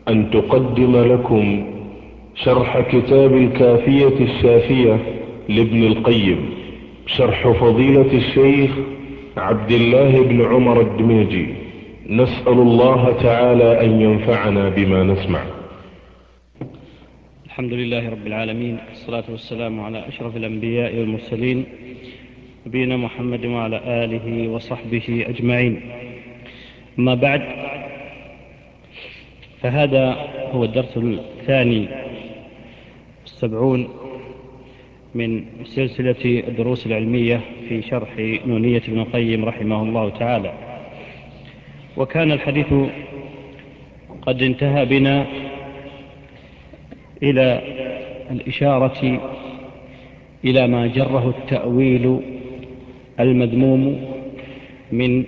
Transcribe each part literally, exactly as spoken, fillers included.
أن تقدم لكم شرح كتاب الكافية الشافية لابن القيم، شرح فضيلة الشيخ عبد الله بن عمر الدميجي. نسأل الله تعالى أن ينفعنا بما نسمع. الحمد لله رب العالمين، والصلاة والسلام على أشرف الأنبياء والمرسلين، نبينا محمد وعلى آله وصحبه أجمعين. أما بعد، فهذا هو الدرس الثاني والسبعون من سلسلة الدروس العلمية في شرح نونية ابن القيم رحمه الله تعالى. وكان الحديث قد انتهى بنا إلى الإشارة إلى ما جره التأويل المذموم من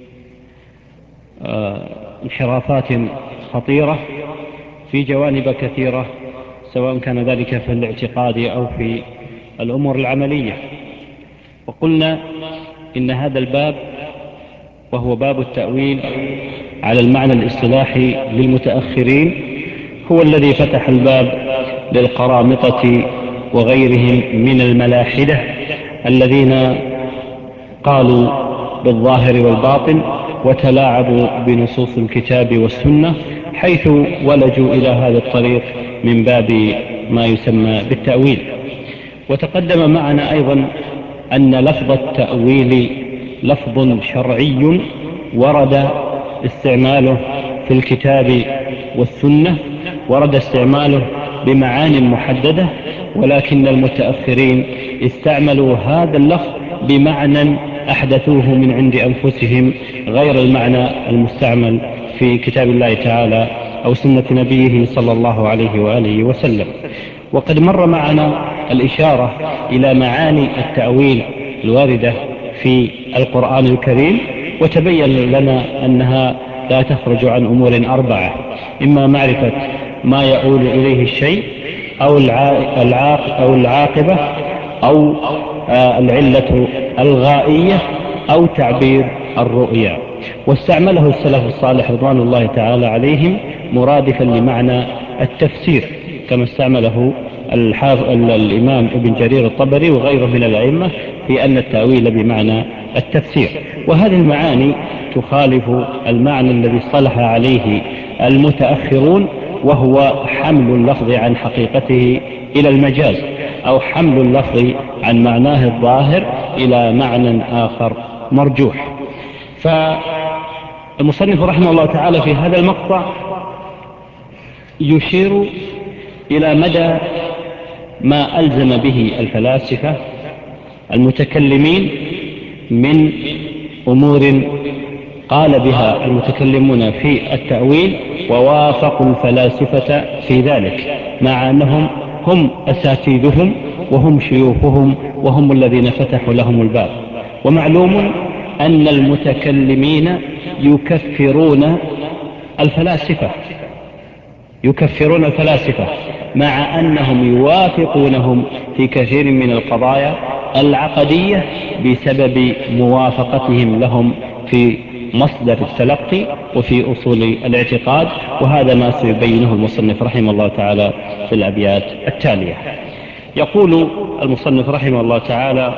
انحرافات خطيرة في جوانب كثيرة، سواء كان ذلك في الاعتقاد أو في الأمور العملية. وقلنا إن هذا الباب، وهو باب التأويل على المعنى الاصطلاحي للمتأخرين، هو الذي فتح الباب للقرامطة وغيرهم من الملاحدة الذين قالوا بالظاهر والباطن وتلاعبوا بنصوص الكتاب والسنة، حيث ولجوا إلى هذا الطريق من باب ما يسمى بالتأويل. وتقدم معنا أيضا أن لفظ التأويل لفظ شرعي ورد استعماله في الكتاب والسنة، ورد استعماله بمعان محددة، ولكن المتأخرين استعملوا هذا اللفظ بمعنى أحدثوه من عند أنفسهم، غير المعنى المستعمل في كتاب الله تعالى أو سنة نبيه صلى الله عليه وآله وسلم. وقد مر معنا الإشارة إلى معاني التأويل الواردة في القرآن الكريم، وتبين لنا أنها لا تخرج عن أمور أربعة: إما معرفة ما يؤول إليه الشيء، أو أو العاقبة، أو العلة الغائية، أو تعبير الرؤيا. واستعمله السلف الصالح رضوان الله تعالى عليهم مرادفا لمعنى التفسير، كما استعمله الإمام ابن جرير الطبري وغيره من الأئمة في أن التأويل بمعنى التفسير. وهذه المعاني تخالف المعنى الذي اصطلح عليه المتأخرون، وهو حمل اللفظ عن حقيقته إلى المجاز، أو حمل اللفظ عن معناه الظاهر إلى معنى آخر مرجوح. فالمصنف رحمه الله تعالى في هذا المقطع يشير إلى مدى ما ألزم به الفلاسفة المتكلمين من أمور قال بها المتكلمون في التأويل، ووافقوا الفلاسفة في ذلك، مع أنهم هم أساتذهم وهم شيوخهم وهم الذين فتحوا لهم الباب. ومعلوم أن المتكلمين يكفرون الفلاسفة يكفرون الفلاسفة مع أنهم يوافقونهم في كثير من القضايا العقدية بسبب موافقتهم لهم في مصدر التلقي وفي أصول الاعتقاد. وهذا ما سيبينه المصنف رحمه الله تعالى في الأبيات التالية. يقول المصنف رحمه الله تعالى،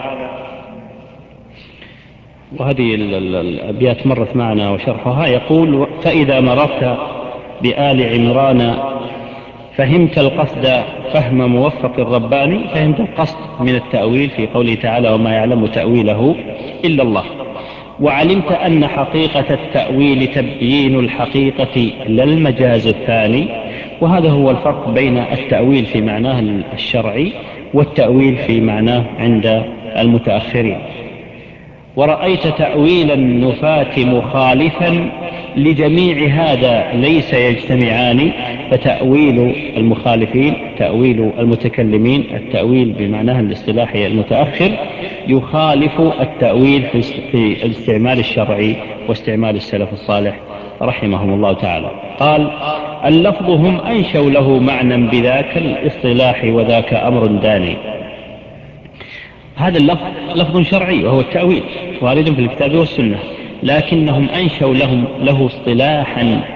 وهذه الأبيات مرت معنا وشرحها، يقول: فإذا مررت بآل عمران فهمت القصد فهم موفق الرباني. فهمت القصد من التأويل في قوله تعالى: وما يعلم تأويله إلا الله. وعلمت أن حقيقة التأويل تبيين الحقيقة لا المجاز الثاني. وهذا هو الفرق بين التأويل في معناه الشرعي والتأويل في معناه عند المتأخرين. ورأيت تأويل النفاة مخالفا لجميع هذا ليس يجتمعان. فتأويل المخالفين، تأويل المتكلمين، التأويل بمعناه الاصطلاحي المتأخر، يخالف التأويل في الاستعمال الشرعي واستعمال السلف الصالح رحمهم الله تعالى. قال: اللفظ هم أنشوا له معنى بذاك الاصطلاح وذاك أمر داني. هذا اللفظ لفظ شرعي وهو التأويل، وارد في الكتاب والسنة، لكنهم أنشوا لهم له اصطلاحا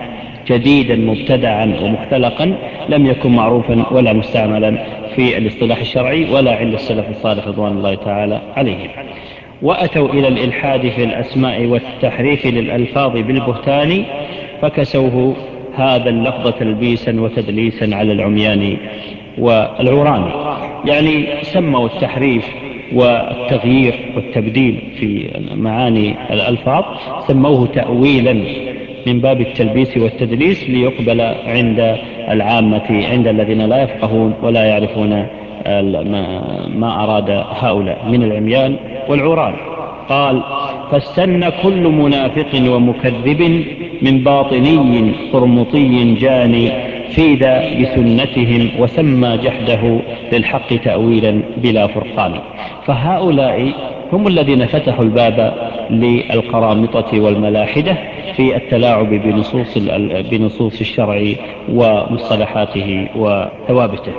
جديدا مبتدعا ومختلقا لم يكن معروفا ولا مستعملا في الاصطلاح الشرعي ولا عند السلف الصالح رضوان الله تعالى عليهم. وأتوا إلى الإلحاد في الأسماء والتحريف للألفاظ بالبهتان فكسوه هذا اللفظ تلبيسا وتدليسا على العميان والعوران. يعني سموا التحريف والتغيير والتبديل في معاني الألفاظ سموه تأويلا من باب التلبيس والتدليس ليقبل عند العامة، عند الذين لا يفقهون ولا يعرفون ما أراد هؤلاء من العميان والعوران. قال: فاستن كل منافق ومكذب من باطني قرمطي جاني فيد بسنتهم وسمى جحده للحق تأويلا بلا فرقان. فهؤلاء هم الذين فتحوا الباب للقرامطة والملاحدة في التلاعب بنصوص, بنصوص الشرع ومصطلحاته وثوابته.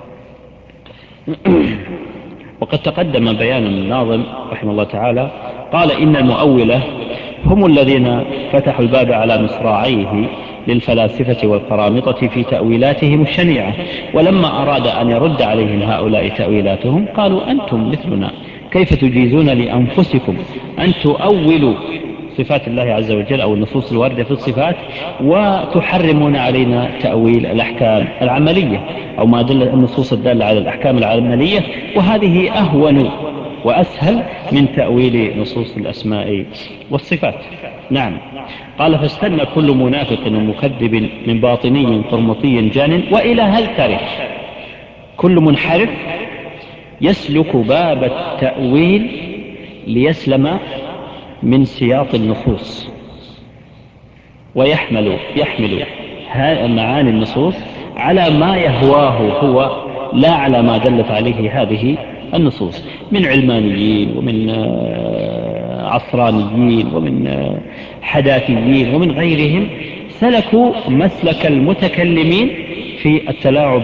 وقد تقدم بيان الناظم رحمه الله تعالى قال: إن المؤولة هم الذين فتحوا الباب على مصراعيه للفلاسفة والقرامطة في تأويلاتهم الشنيعة، ولما أراد أن يرد عليهم هؤلاء تأويلاتهم قالوا: أنتم مثلنا، كيف تجيزون لأنفسكم أن تؤولوا صفات الله عز وجل أو النصوص الواردة في الصفات وتحرمون علينا تأويل الأحكام العملية أو ما دل النصوص الدالة على الأحكام العملية، وهذه أهون وأسهل من تأويل نصوص الأسماء والصفات. نعم. قال: فاستنى كل منافق ومكذب من باطني قرمطي جان. وإلى هل ترك كل منحرف يسلك باب التأويل ليسلم من سياط النصوص ويحمل يحمل معاني النصوص على ما يهواه هو لا على ما دلت عليه هذه النصوص من علمانيين ومن عصرانيين ومن حداثيين ومن غيرهم، سلكوا مسلك المتكلمين في التلاعب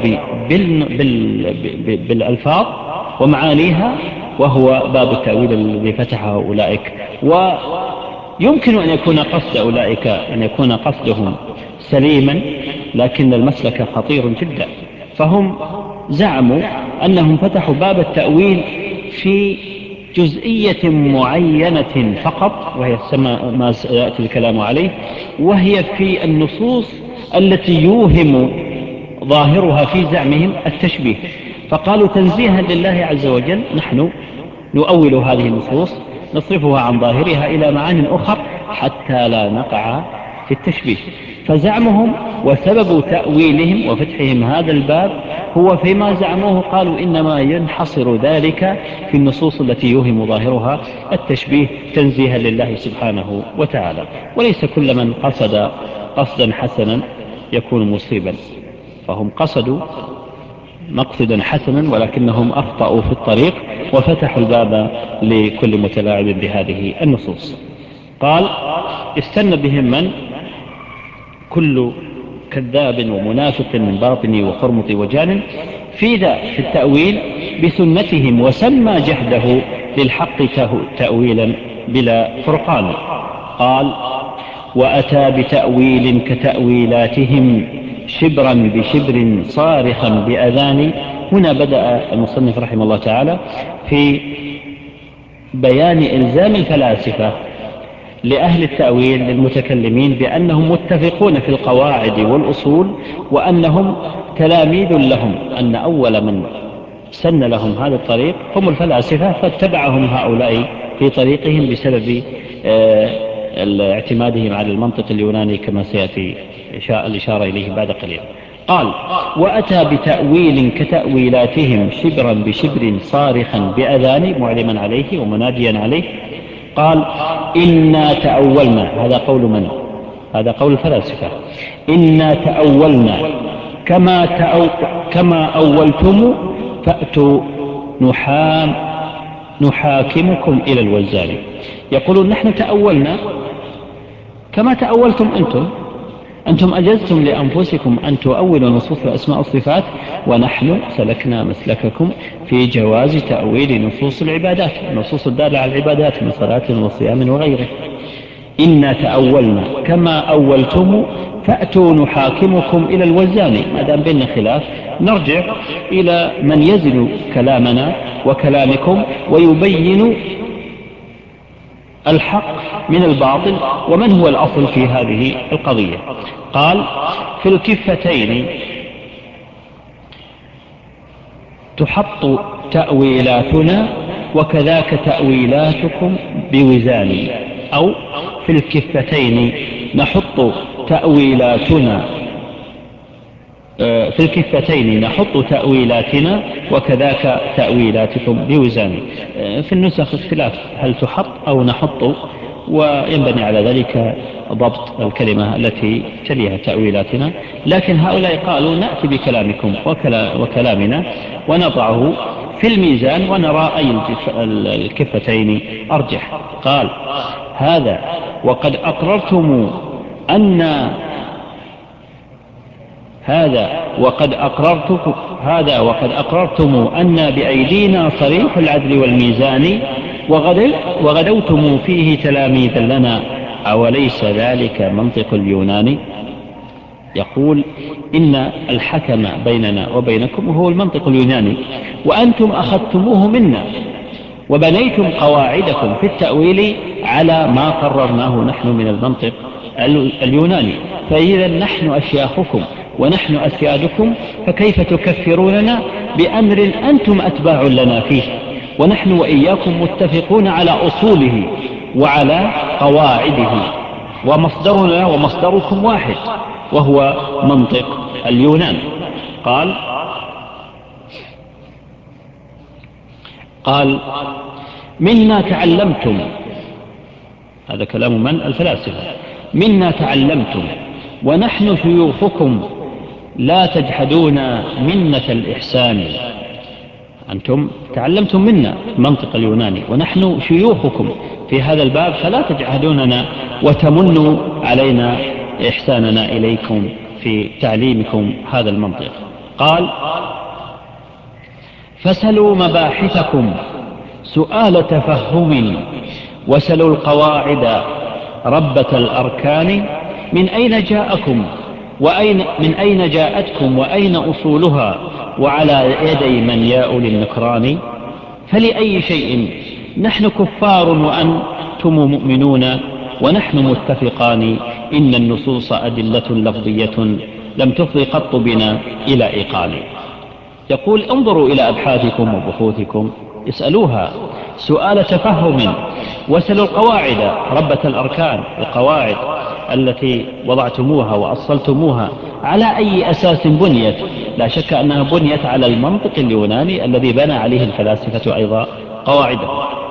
بالألفاظ ومعانيها، وهو باب التأويل الذي فتحه أولئك. ويمكن أن يكون قصد أولئك أن يكون قصدهم سليما، لكن المسلك خطير جدا. فهم زعموا أنهم فتحوا باب التأويل في جزئية معينة فقط، وهي ما سيأتي الكلام عليه، وهي في النصوص التي يوهم ظاهرها في زعمهم التشبيه. فقالوا: تنزيها لله عز وجل نحن نؤول هذه النصوص نصرفها عن ظاهرها إلى معان أخر حتى لا نقع في التشبيه. فزعمهم وسبب تأويلهم وفتحهم هذا الباب هو فيما زعموه، قالوا: إنما ينحصر ذلك في النصوص التي يوهم ظاهرها التشبيه تنزيها لله سبحانه وتعالى. وليس كل من قصد قصدا حسنا يكون مصيبا، فهم قصدوا مقصدا حسنا ولكنهم أخطأوا في الطريق وفتحوا الباب لكل متلاعب بهذه النصوص. قال: استنى بهم من كل كذاب ومنافق من باطني وقرمط وجان في ذا في التأويل بسنتهم وسمى جهده للحق تأويلا بلا فرقان. قال: وأتى بتأويل كتأويلاتهم شبرا بشبر صارخا بأذان. هنا بدأ المصنف رحمه الله تعالى في بيان إلزام الفلاسفة لأهل التأويل للمتكلمين بأنهم متفقون في القواعد والأصول وأنهم تلاميذ لهم، أن أول من سن لهم هذا الطريق هم الفلاسفة، فاتبعهم هؤلاء في طريقهم بسبب اعتمادهم على المنطق اليوناني كما سيأتي الإشارة إليه بعد قليل. قال: وأتى بتأويل كتأويلاتهم شبرا بشبر صارخا بأذان معلما عليه ومناديا عليه. قال: إنا تأولنا، هذا قول من؟ هذا قول الفلاسفة. إنا تأولنا كما, تأو كما أولتم فأتوا نحام نحاكمكم إلى الوزان. يقولون: نحن تأولنا كما تأولتم أنتم أنتم أجزتم لأنفسكم أن تؤولوا نصوص الأسماء والصفات، ونحن سلكنا مسلككم في جواز تأويل نصوص العبادات، النصوص الدالة على العبادات من صلاة وصيام وغيره. إنا تأولنا كما أولتم فأتوا نحاكمكم إلى الوزان. ما دام بيننا خلاف نرجع إلى من يزن كلامنا وكلامكم ويبين الحق من الباطل ومن هو الأصل في هذه القضية. قال: في الكفتين تحط تأويلاتنا وكذاك تأويلاتكم بوزان، أو في الكفتين نحط تأويلاتنا في الكفتين نحط تأويلاتنا وكذاك تأويلاتكم بوزان. في النسخ اختلاف هل تحط أو نحط، وينبني على ذلك ضبط الكلمة التي تليها تأويلاتنا، لكن هؤلاء قالوا نأتي بكلامكم وكلامنا ونضعه في الميزان ونرى أي الكفتين أرجح. قال: هذا وقد أقررتم أن هذا وقد أقررتكم هذا وقد أقررتم أن بأيدينا صريح العدل والميزان وغدوتم فيه تلاميذا لنا، أوليس ذلك منطق اليوناني؟ يقول: إن الحكم بيننا وبينكم هو المنطق اليوناني، وأنتم أخذتموه منا وبنيتم قواعدكم في التأويل على ما قررناه نحن من المنطق اليوناني، فإذا نحن أشياخكم ونحن أسيادكم، فكيف تكفروننا بأمر أنتم أتباع لنا فيه، ونحن وإياكم متفقون على أصوله وعلى قواعده، ومصدرنا ومصدركم واحد وهو منطق اليونان. قال قال منا تعلمتم، هذا كلام من؟ الفلاسفة. منا تعلمتم ونحن شيوخكم لا تجحدون منة الإحسان. أنتم تعلمتم منا المنطق اليوناني ونحن شيوخكم في هذا الباب، فلا تجحدوننا وتمنوا علينا إحساننا إليكم في تعليمكم هذا المنطق. قال: فسلوا مباحثكم سؤال تفهم، وسلوا القواعد ربة الأركان، من أين جاءكم وأين من أين جاءتكم وأين أصولها، وعلى يدي من ياء للنكران. فلأي شيء نحن كفار وأنتم مؤمنون، ونحن متفقان إن النصوص أدلة لفظية لم تفضي قط بنا إلى إيقان. يقول: انظروا إلى أبحاثكم وبحوثكم، اسألوها سؤال تفهم، واسألوا القواعد ربة الأركان، القواعد التي وضعتموها وأصلتموها على أي أساس بنيت؟ لا شك أنها بنيت على المنطق اليوناني الذي بنى عليه الفلاسفة أيضا قواعده.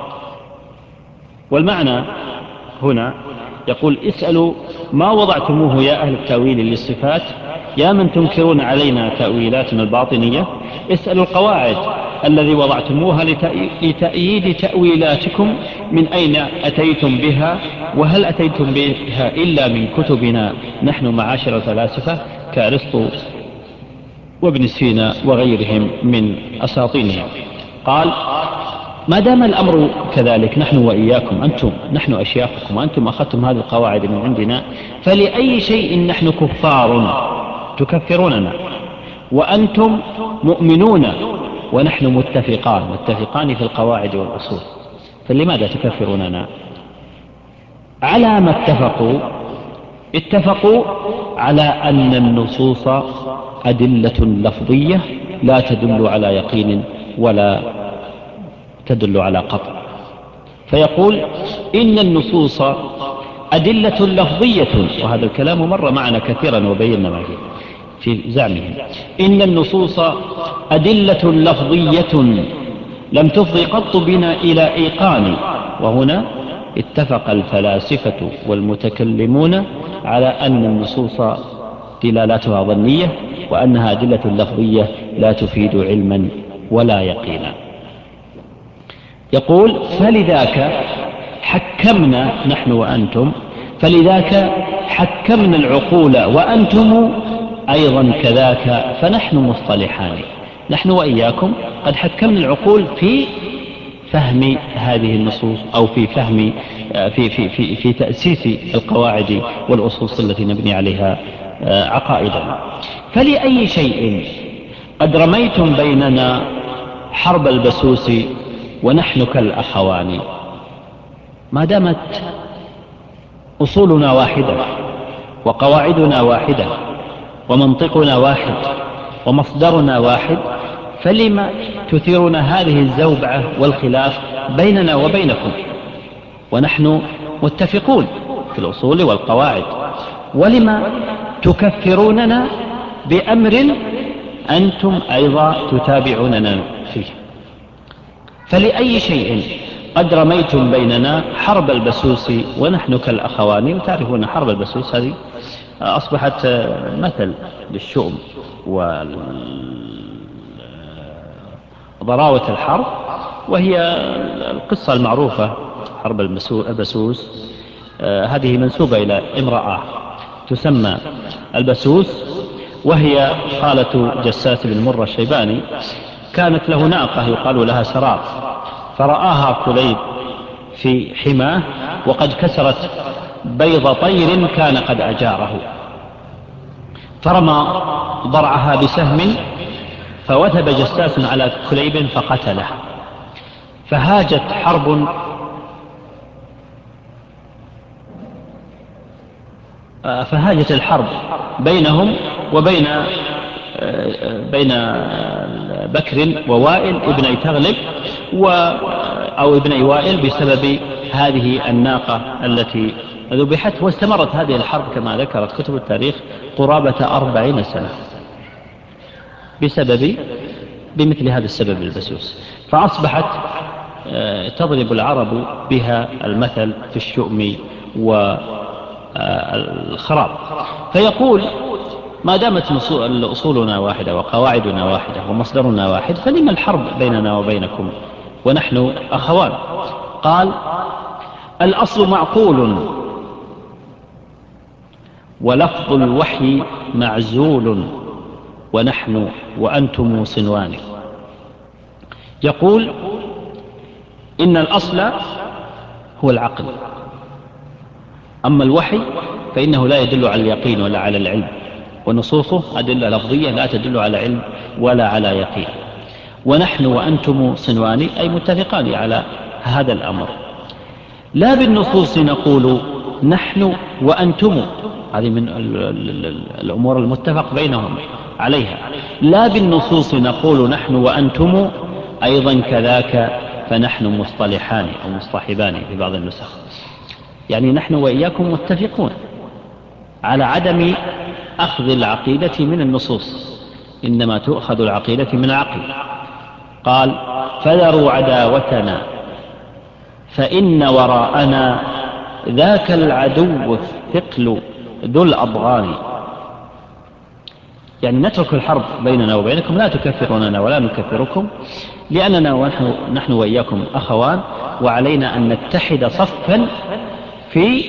والمعنى هنا يقول: اسألوا ما وضعتموه يا أهل التأويل للصفات، يا من تنكرون علينا تأويلاتنا الباطنية، اسألوا القواعد الذي وضعتموها لتأييد تأويلاتكم، من أين أتيتم بها، وهل أتيتم بها إلا من كتبنا نحن معاشر الفلاسفة كأرسطو وابن سينا وغيرهم من أساطينهم. قال: ما دام الأمر كذلك، نحن وإياكم أنتم نحن أشياخكم وأنتم أخذتم هذه القواعد من عندنا، فلأي شيء نحن كفار تكفروننا وأنتم مؤمنون ونحن متفقان متفقان في القواعد والأصول، فلماذا تكفروننا؟ على ما اتفقوا اتفقوا على أن النصوص أدلة لفظية لا تدل على يقين ولا تدل على قطع. فيقول: إن النصوص أدلة لفظية، وهذا الكلام مر معنا كثيرا وبينا ما فيه في زعمهم. إن النصوص أدلة لفظية لم تفضي قط بنا إلى إيقان. وهنا اتفق الفلاسفة والمتكلمون على أن النصوص دلالاتها ظنية، وأنها أدلة لفظية لا تفيد علما ولا يقينا. يقول: فلذاك حكمنا نحن وأنتم فلذاك حكمنا العقول وأنتم أيضا كذاك، فنحن مصطلحان، نحن وإياكم قد حكمنا العقول في فهم هذه النصوص، أو في فهم في, في, في, في تأسيس القواعد والأصول التي نبني عليها عقائدنا. فلأي شيء قد رميتم بيننا حرب البسوس ونحن كالأخوان. ما دامت أصولنا واحدة وقواعدنا واحدة ومنطقنا واحد ومصدرنا واحد، فلما تثيرون هذه الزوبعة والخلاف بيننا وبينكم ونحن متفقون في الأصول والقواعد؟ ولما تكفروننا بأمر أنتم أيضا تتابعوننا فيه؟ فلأي شيء قد رميتم بيننا حرب البسوس ونحن كالأخوان. وتعرفون حرب البسوس هذه أصبحت مثل للشؤم وضراوة الحرب، وهي القصة المعروفة حرب البسوس. هذه منسوبة إلى امرأة تسمى البسوس، وهي خالة جساس بن مرة الشيباني. كانت له ناقة يقال لها سرار، فرآها كليب في حماه وقد كسرت بيض طير كان قد أجاره، فرمى ضرعها بسهم فوثب جساس على كليب فقتله. فهاجت حرب فهاجت الحرب بينهم وبين بين بكر ووائل ابني تغلب و أو ابني وائل بسبب هذه الناقة التي ذبحت. واستمرت هذه الحرب كما ذكرت كتب التاريخ قرابة أربعين سنة بسبب بمثل هذا السبب البسوس. فأصبحت تضرب العرب بها المثل في الشؤم والخراب. فيقول ما دامت أصولنا واحدة وقواعدنا واحدة ومصدرنا واحد، فلما الحرب بيننا وبينكم ونحن أخوان؟ قال الأصل معقول ولفظ الوحي معزول ونحن وأنتم صنوان. يقول إن الأصل هو العقل، أما الوحي فإنه لا يدل على اليقين ولا على العلم، ونصوصه أدلة لفظية لا تدل على علم ولا على يقين. ونحن وأنتم صنوان أي متفقان على هذا الأمر. لا بالنصوص نقول نحن وأنتم، هذه من الأمور المتفق بينهم عليها. لا بالنصوص نقول نحن وأنتم أيضا كذاك فنحن مصطلحان أو مصطحبان في بعض النسخ، يعني نحن وإياكم متفقون على عدم أخذ العقيدة من النصوص، إنما تؤخذ العقيدة من العقل. قال فذروا عداوتنا فإن وراءنا ذاك العدو الثقل ذو الأضغان. يعني نترك الحرب بيننا وبينكم، لا تكفروننا ولا نكفركم، لأننا ونحن نحن وإياكم أخوان، وعلينا أن نتحد صفا في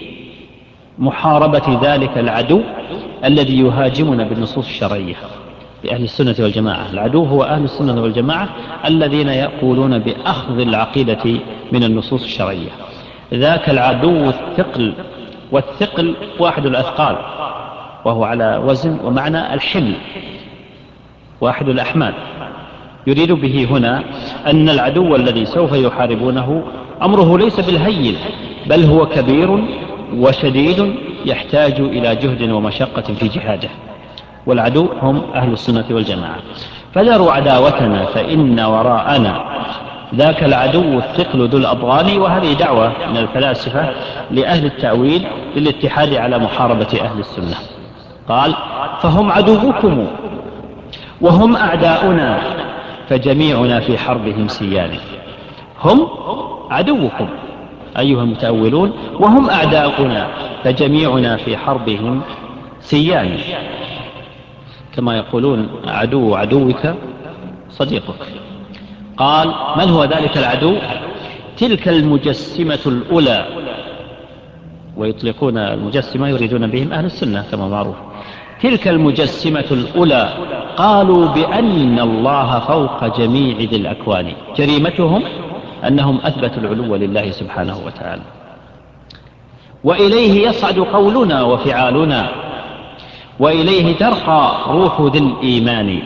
محاربة ذلك العدو الذي يهاجمنا بالنصوص الشرعية. لأهل السنة والجماعة العدو هو أهل السنة والجماعة الذين يقولون بأخذ العقيدة من النصوص الشرعية. ذاك العدو الثقل، والثقل واحد الأثقال وهو على وزن ومعنى الحمل، واحد الأحمال. يريد به هنا أن العدو الذي سوف يحاربونه أمره ليس بالهين، بل هو كبير وشديد يحتاج إلى جهد ومشقة في جهاده، والعدو هم أهل السنة والجماعة. فذروا عداوتنا فإن وراءنا ذاك العدو الثقل ذو الأضغان. وهذه دعوة من الفلاسفة لأهل التأويل للاتحاد على محاربة أهل السنة. قال فهم عدوكم وهم أعداؤنا فجميعنا في حربهم سيان. هم عدوكم أيها المتأولون، وهم أعداؤنا فجميعنا في حربهم سيان، كما يقولون عدو عدوك صديقك. قال من هو ذلك العدو؟ تلك المجسمة الأولى، ويطلقون المجسمة يريدون بهم أهل السنة كما معروف. تلك المجسمة الأولى قالوا بأن الله فوق جميع ذي الأكوان. جريمتهم أنهم أثبتوا العلو لله سبحانه وتعالى، وإليه يصعد قولنا وفعالنا، وإليه ترقى روح ذي الإيمان.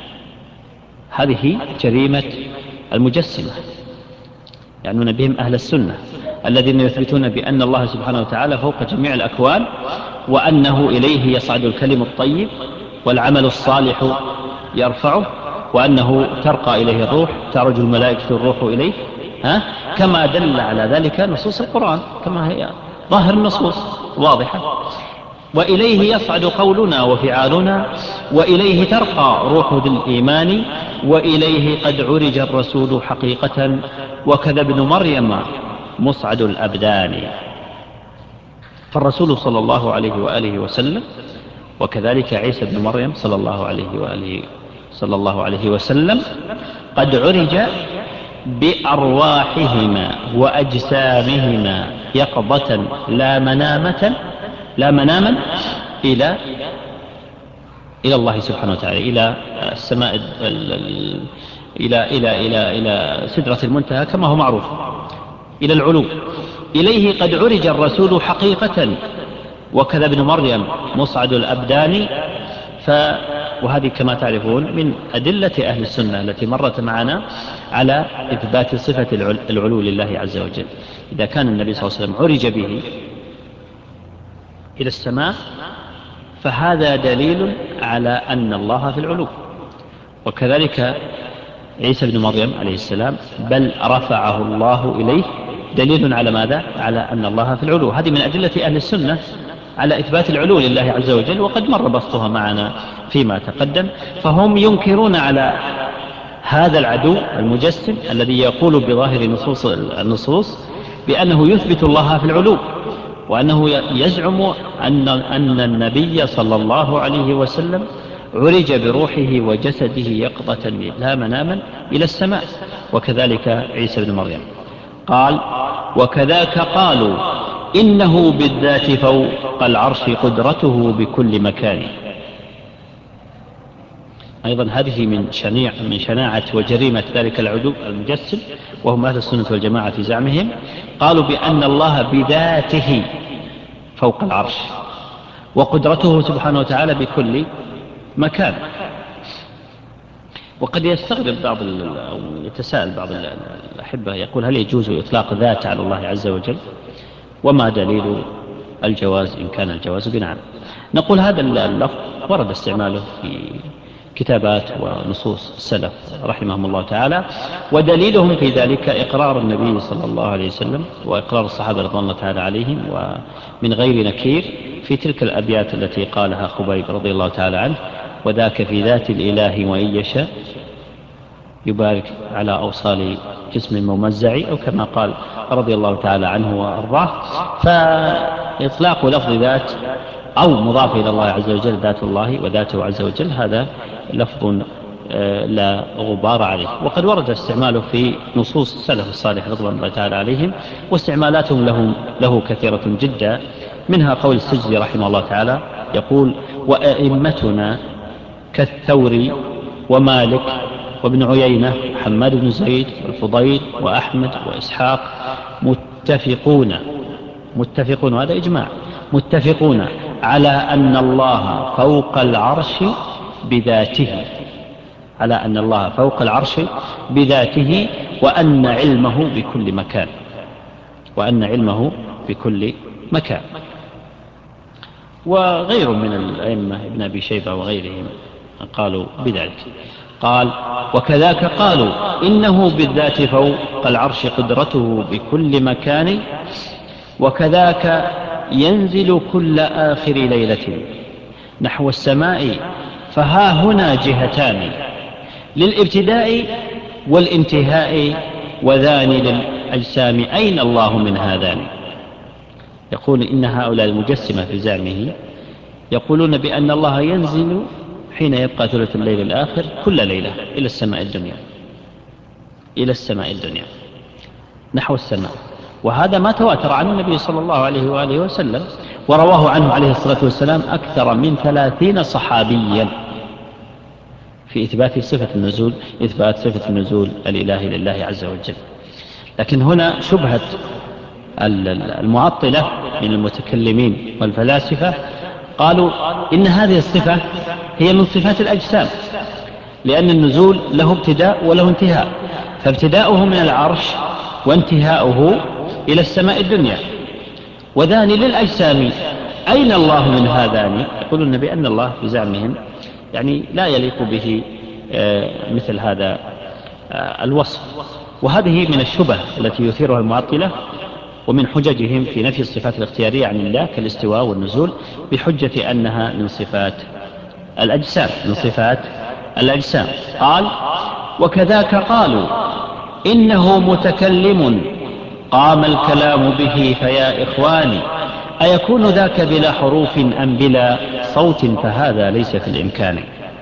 هذه جريمة المجسمة، يعنون بهم أهل السنة الذين يثبتون بأن الله سبحانه وتعالى فوق جميع الأكوان، وأنه إليه يصعد الكلم الطيب والعمل الصالح يرفعه، وأنه ترقى إليه الروح، تعرج الملائكة الروح إليه، ها؟ كما دل على ذلك نصوص القرآن، كما هي ظاهر النصوص واضحة. وإليه يصعد قولنا وفعالنا، وإليه ترقى روح ذي الإيمان، وإليه قد عرج الرسول حقيقة، وكذا ابن مريم مصعد الأبدان. فالرسول صلى الله عليه وآله وسلم، وكذلك عيسى بن مريم صلى الله عليه وآله صلى الله عليه وسلم قد عرج بأرواحهما وأجسامهما يقظة لا منامة لا مناما إلى إلى الله سبحانه وتعالى، إلى السماء، إلى إلى إلى إلى سدرة المنتهى كما هو معروف، إلى العلو. إليه قد عرج الرسول حقيقة، وكذا ابن مريم مصعد الأبدان. ف وهذه كما تعرفون من أدلة أهل السنة التي مرت معنا على إثبات صفة العلو لله عز وجل. إذا كان النبي صلى الله عليه وسلم عرج به إلى السماء فهذا دليل على أن الله في العلو، وكذلك عيسى بن مريم عليه السلام بل رفعه الله إليه، دليل على ماذا؟ على أن الله في العلو. هذه من أدلة أهل السنة على إثبات العلو لله عز وجل، وقد مر بسطها معنا فيما تقدم. فهم ينكرون على هذا العدو المجسم الذي يقول بظاهر نصوص النصوص بأنه يثبت الله في العلو، وأنه يزعم أن أن النبي صلى الله عليه وسلم عرج بروحه وجسده يقظة لا مناما إلى السماء، وكذلك عيسى بن مريم. قال: وكذاك قالوا إنه بالذات فوق العرش قدرته بكل مكان. أيضا هذه من شنيع من شناعة وجريمة ذلك العدو المجسم، وهم أهل السنة والجماعة في زعمهم. قالوا بأن الله بذاته فوق العرش، وقدرته سبحانه وتعالى بكل مكان. وقد يستغرب بعض أو يتساءل بعض الأحبة، يقول: هل يجوز إطلاق ذات على الله عز وجل؟ وما دليل الجواز إن كان الجواز بنعم؟ نقول هذا اللفظ ورد استعماله في كتابات ونصوص السلف رحمهم الله تعالى، ودليلهم في ذلك إقرار النبي صلى الله عليه وسلم وإقرار الصحابة رضوان الله تعالى عليهم ومن غير نكير في تلك الأبيات التي قالها خبيب رضي الله تعالى عنه: وذاك في ذات الإله وإن يشاء يبارك على أوصال جسم ممزع، أو كما قال رضي الله تعالى عنه وأرضاه. فإطلاق لفظ ذات أو مضاف إلى الله عز وجل ذات الله وذاته عز وجل هذا لفظ لا غبار عليه، وقد ورد استعماله في نصوص السلف الصالح رضوان الله تعالى عليهم، واستعمالاتهم له, له كثيرة جدا. منها قول السجزي رحمه الله تعالى يقول: وأئمتنا كالثوري ومالك وابن عيينة وحماد بن زيد والفضيل وأحمد وإسحاق متفقون متفقون هذا إجماع متفقون على أن الله فوق العرش بذاته على أن الله فوق العرش بذاته وأن علمه بكل مكان وأن علمه بكل مكان. وغير من الأئمة ابن أبي شيبة وغيرهم قالوا بذلك. قال: وكذاك قالوا إنه بالذات فوق العرش قدرته بكل مكان، وكذاك ينزل كل آخر ليلة نحو السماء، فها هنا جهتان للابتداء والانتهاء، وذان للأجسام أين الله من هذان. يقول إن هؤلاء المجسمة في زعمه يقولون بأن الله ينزل حين يبقى ثلث الليل الآخر كل ليلة إلى السماء الدنيا إلى السماء الدنيا نحو السماء، وهذا ما تواتر عن النبي صلى الله عليه وآله وسلم، ورواه عنه عليه الصلاة والسلام أكثر من ثلاثين صحابيا في إثبات صفة النزول إثبات صفة النزول الإلهي لله عز وجل. لكن هنا شبهة المعطلة من المتكلمين والفلاسفة قالوا إن هذه الصفة هي من صفات الأجسام، لأن النزول له ابتداء وله انتهاء، فابتداؤه من العرش وانتهاؤه إلى السماء الدنيا، وذان للأجسام أين الله من هذان؟ يقولون بأن الله بزعمهم يعني لا يليق به مثل هذا الوصف. وهذه من الشبه التي يثيرها المعطلة، ومن حججهم في نفي الصفات الاختيارية عن الله كالاستواء والنزول بحجة أنها من صفات الأجسام من صفات الأجسام. قال: وكذاك قالوا إنه متكلم قام الكلام به فيا إخواني أيكون ذاك بلا حروف أم بلا صوت فهذا ليس في الإمكان.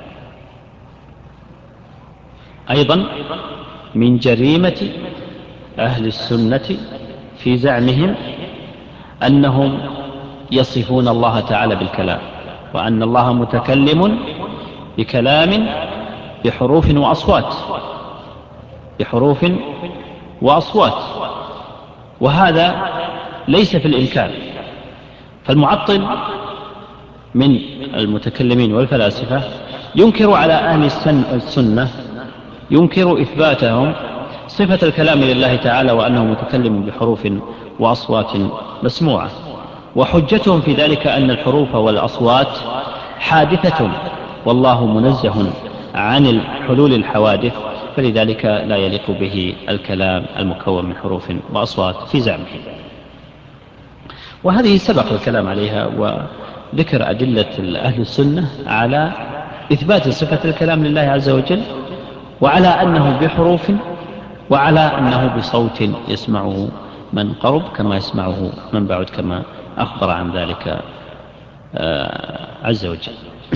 أيضا من جريمة أهل السنة في زعمهم أنهم يصفون الله تعالى بالكلام، وأن الله متكلم بكلام بحروف وأصوات بحروف وأصوات وهذا ليس في الإمكان. فالمعطل من المتكلمين والفلاسفة ينكر على أهل السنة ينكر إثباتهم صفة الكلام لله تعالى وأنه متكلم بحروف وأصوات مسموعة، وحجتهم في ذلك أن الحروف والأصوات حادثة والله منزه عن حلول الحوادث، فلذلك لا يليق به الكلام المكون من حروف وأصوات في زعمه. وهذه سبق الكلام عليها وذكر أدلة أهل السنة على إثبات صفة الكلام لله عز وجل، وعلى أنه بحروف، وعلى أنه بصوت يسمعه من قرب كما يسمعه من بعد، كما أخبر عن ذلك عز وجل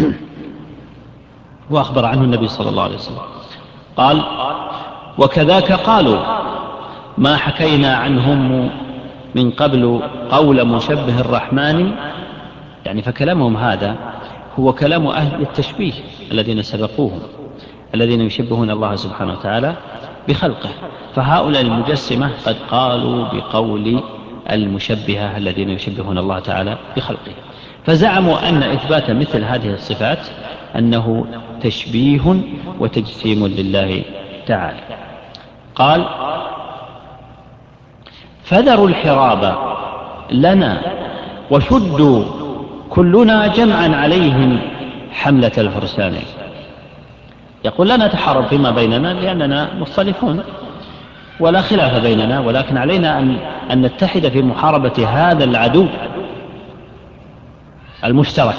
وأخبر عنه النبي صلى الله عليه وسلم. قال: وكذاك قالوا ما حكينا عنهم من قبل قول مشبه الرحمن، يعني فكلامهم هذا هو كلام أهل التشبيه الذين سبقوهم، الذين يشبهون الله سبحانه وتعالى بخلقه، فهؤلاء المجسمة قد قالوا بقول المشبهة الذين يشبهون الله تعالى بخلقه، فزعموا أن إثبات مثل هذه الصفات أنه تشبيه وتجسيم لله تعالى. قال: فذروا الحراب لنا وشدوا كلنا جمعا عليهم حملة الفرسان. يقول: لا نتحارب فيما بيننا لأننا مختلفون ولا خلاف بيننا، ولكن علينا أن, أن نتحد في محاربة هذا العدو المشترك،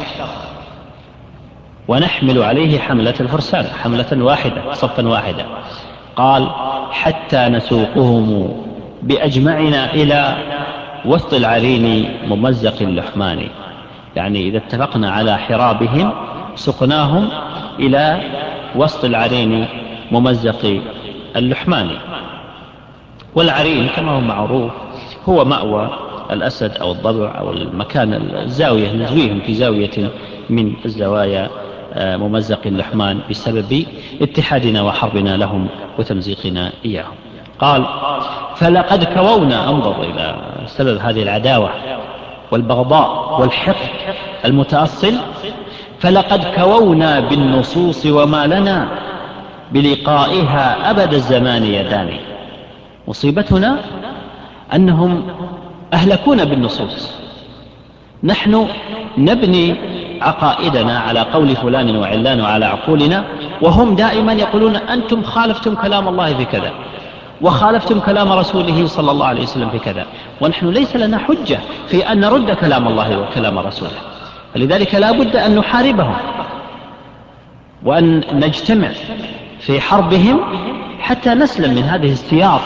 ونحمل عليه حملة الفرسان، حملة واحدة صفا واحدة. قال: حتى نسوقهم بأجمعنا إلى وسط العرين ممزق اللحمان، يعني إذا اتفقنا على حرابهم سقناهم إلى وسط العرين ممزق اللحمان. والعرين كما هو معروف هو مأوى الأسد أو الضبع أو المكان الزاوية، نزويهم في زاوية من الزوايا ممزق اللحمان بسبب اتحادنا وحربنا لهم وتمزيقنا إياهم. قال: فلقد كوونا، انظر إلى سبب هذه العداوة والبغضاء والحقد المتأصل، فلقد كوونا بالنصوص وما لنا بلقائها أبد الزمان يدان. مصيبتنا أنهم أهلكونا بالنصوص، نحن نبني عقائدنا على قول فلان وعلان وعلى عقولنا، وهم دائما يقولون أنتم خالفتم كلام الله في كذا وخالفتم كلام رسوله صلى الله عليه وسلم في كذا، ونحن ليس لنا حجة في أن نرد كلام الله وكلام رسوله، فلذلك لا بد أن نحاربهم وأن نجتمع في حربهم حتى نسلم من هذه السياط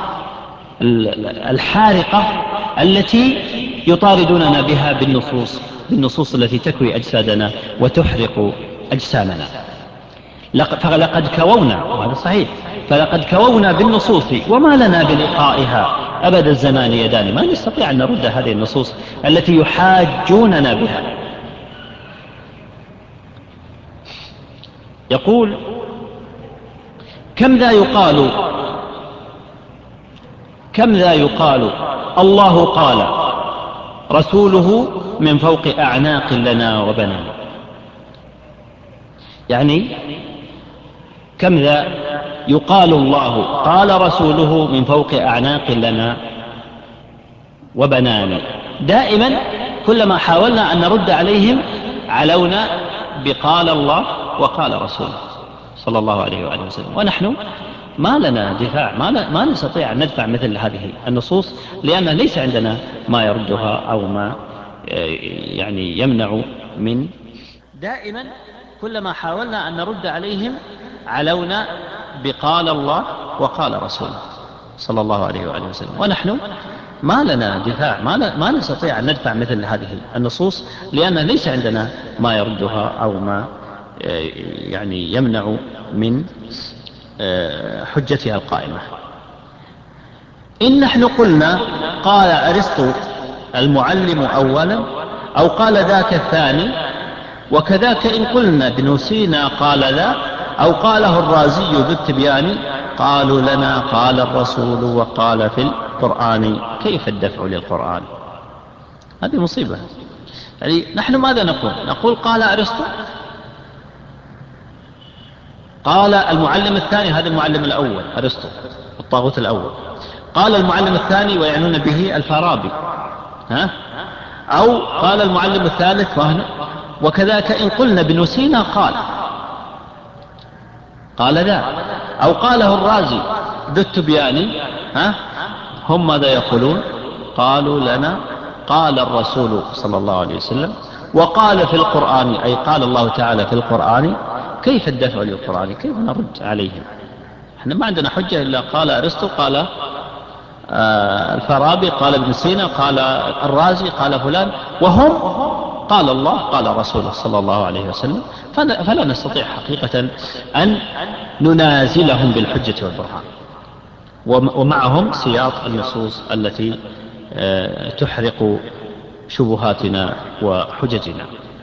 الحارقة التي يطاردوننا بها بالنصوص بالنصوص التي تكوي أجسادنا وتحرق أجسامنا. فلقد كوونا، وهذا صحيح، فلقد كوونا بالنصوص وما لنا بلقائها أبد الزمان يدان. ما نستطيع أن نرد هذه النصوص التي يحاجوننا بها. يقول: كم ذا يقال كم ذا يقال الله قال رسوله من فوق أعناق لنا وبنانا. يعني كم ذا يقال الله قال رسوله من فوق أعناق لنا وبنانا. دائما كلما حاولنا أن نرد عليهم علونا بقال الله وقال رسوله صلى الله عليه وآله وسلم، ونحن ما لنا دفاع، ما, ما نستطيع أن ندفع مثل هذه النصوص، لأن ليس عندنا ما يردها أو ما يعني يمنع من. دائما كلما حاولنا أن نرد عليهم علونا بقال الله وقال رسوله صلى الله عليه وآله وسلم، ونحن ما لنا دفاع، ما, ما نستطيع أن ندفع مثل هذه النصوص، لأن ليس عندنا ما يردها أو ما يعني يمنع من حجتها القائمة. إن نحن قلنا قال أرسطو المعلم أولا، أو قال ذاك الثاني، وكذاك إن قلنا ابن سينا قال لا، أو قاله الرازي ذو التبيان، قالوا لنا قال الرسول وقال في القرآن، كيف الدفع للقرآن؟ هذه مصيبة. يعني نحن ماذا نقول؟ نقول قال أرسطو، قال المعلم الثاني، هذا المعلم الأول أرسطو الطاغوت الأول، قال المعلم الثاني ويعنون به الفارابي، ها؟ أو قال المعلم الثالث وهنا، وكذاك إن قلنا ابن سينا قال قال ذا، أو قاله الرازي ذو التبياني، ها؟ هم ماذا يقولون؟ قالوا لنا قال الرسول صلى الله عليه وسلم وقال في القرآن، أي قال الله تعالى في القرآن، كيف الدفع للقرآن؟ كيف نرد عليهم؟ احنا ما عندنا حجة إلا قال أرسطو، قال آه الفارابي، قال ابن سينا، قال الرازي، قال فلان، وهم قال الله قال رسوله صلى الله عليه وسلم. فلا نستطيع حقيقة أن ننازلهم بالحجة والبرهان، ومعهم سياط النصوص التي تحرق شبهاتنا وحججنا.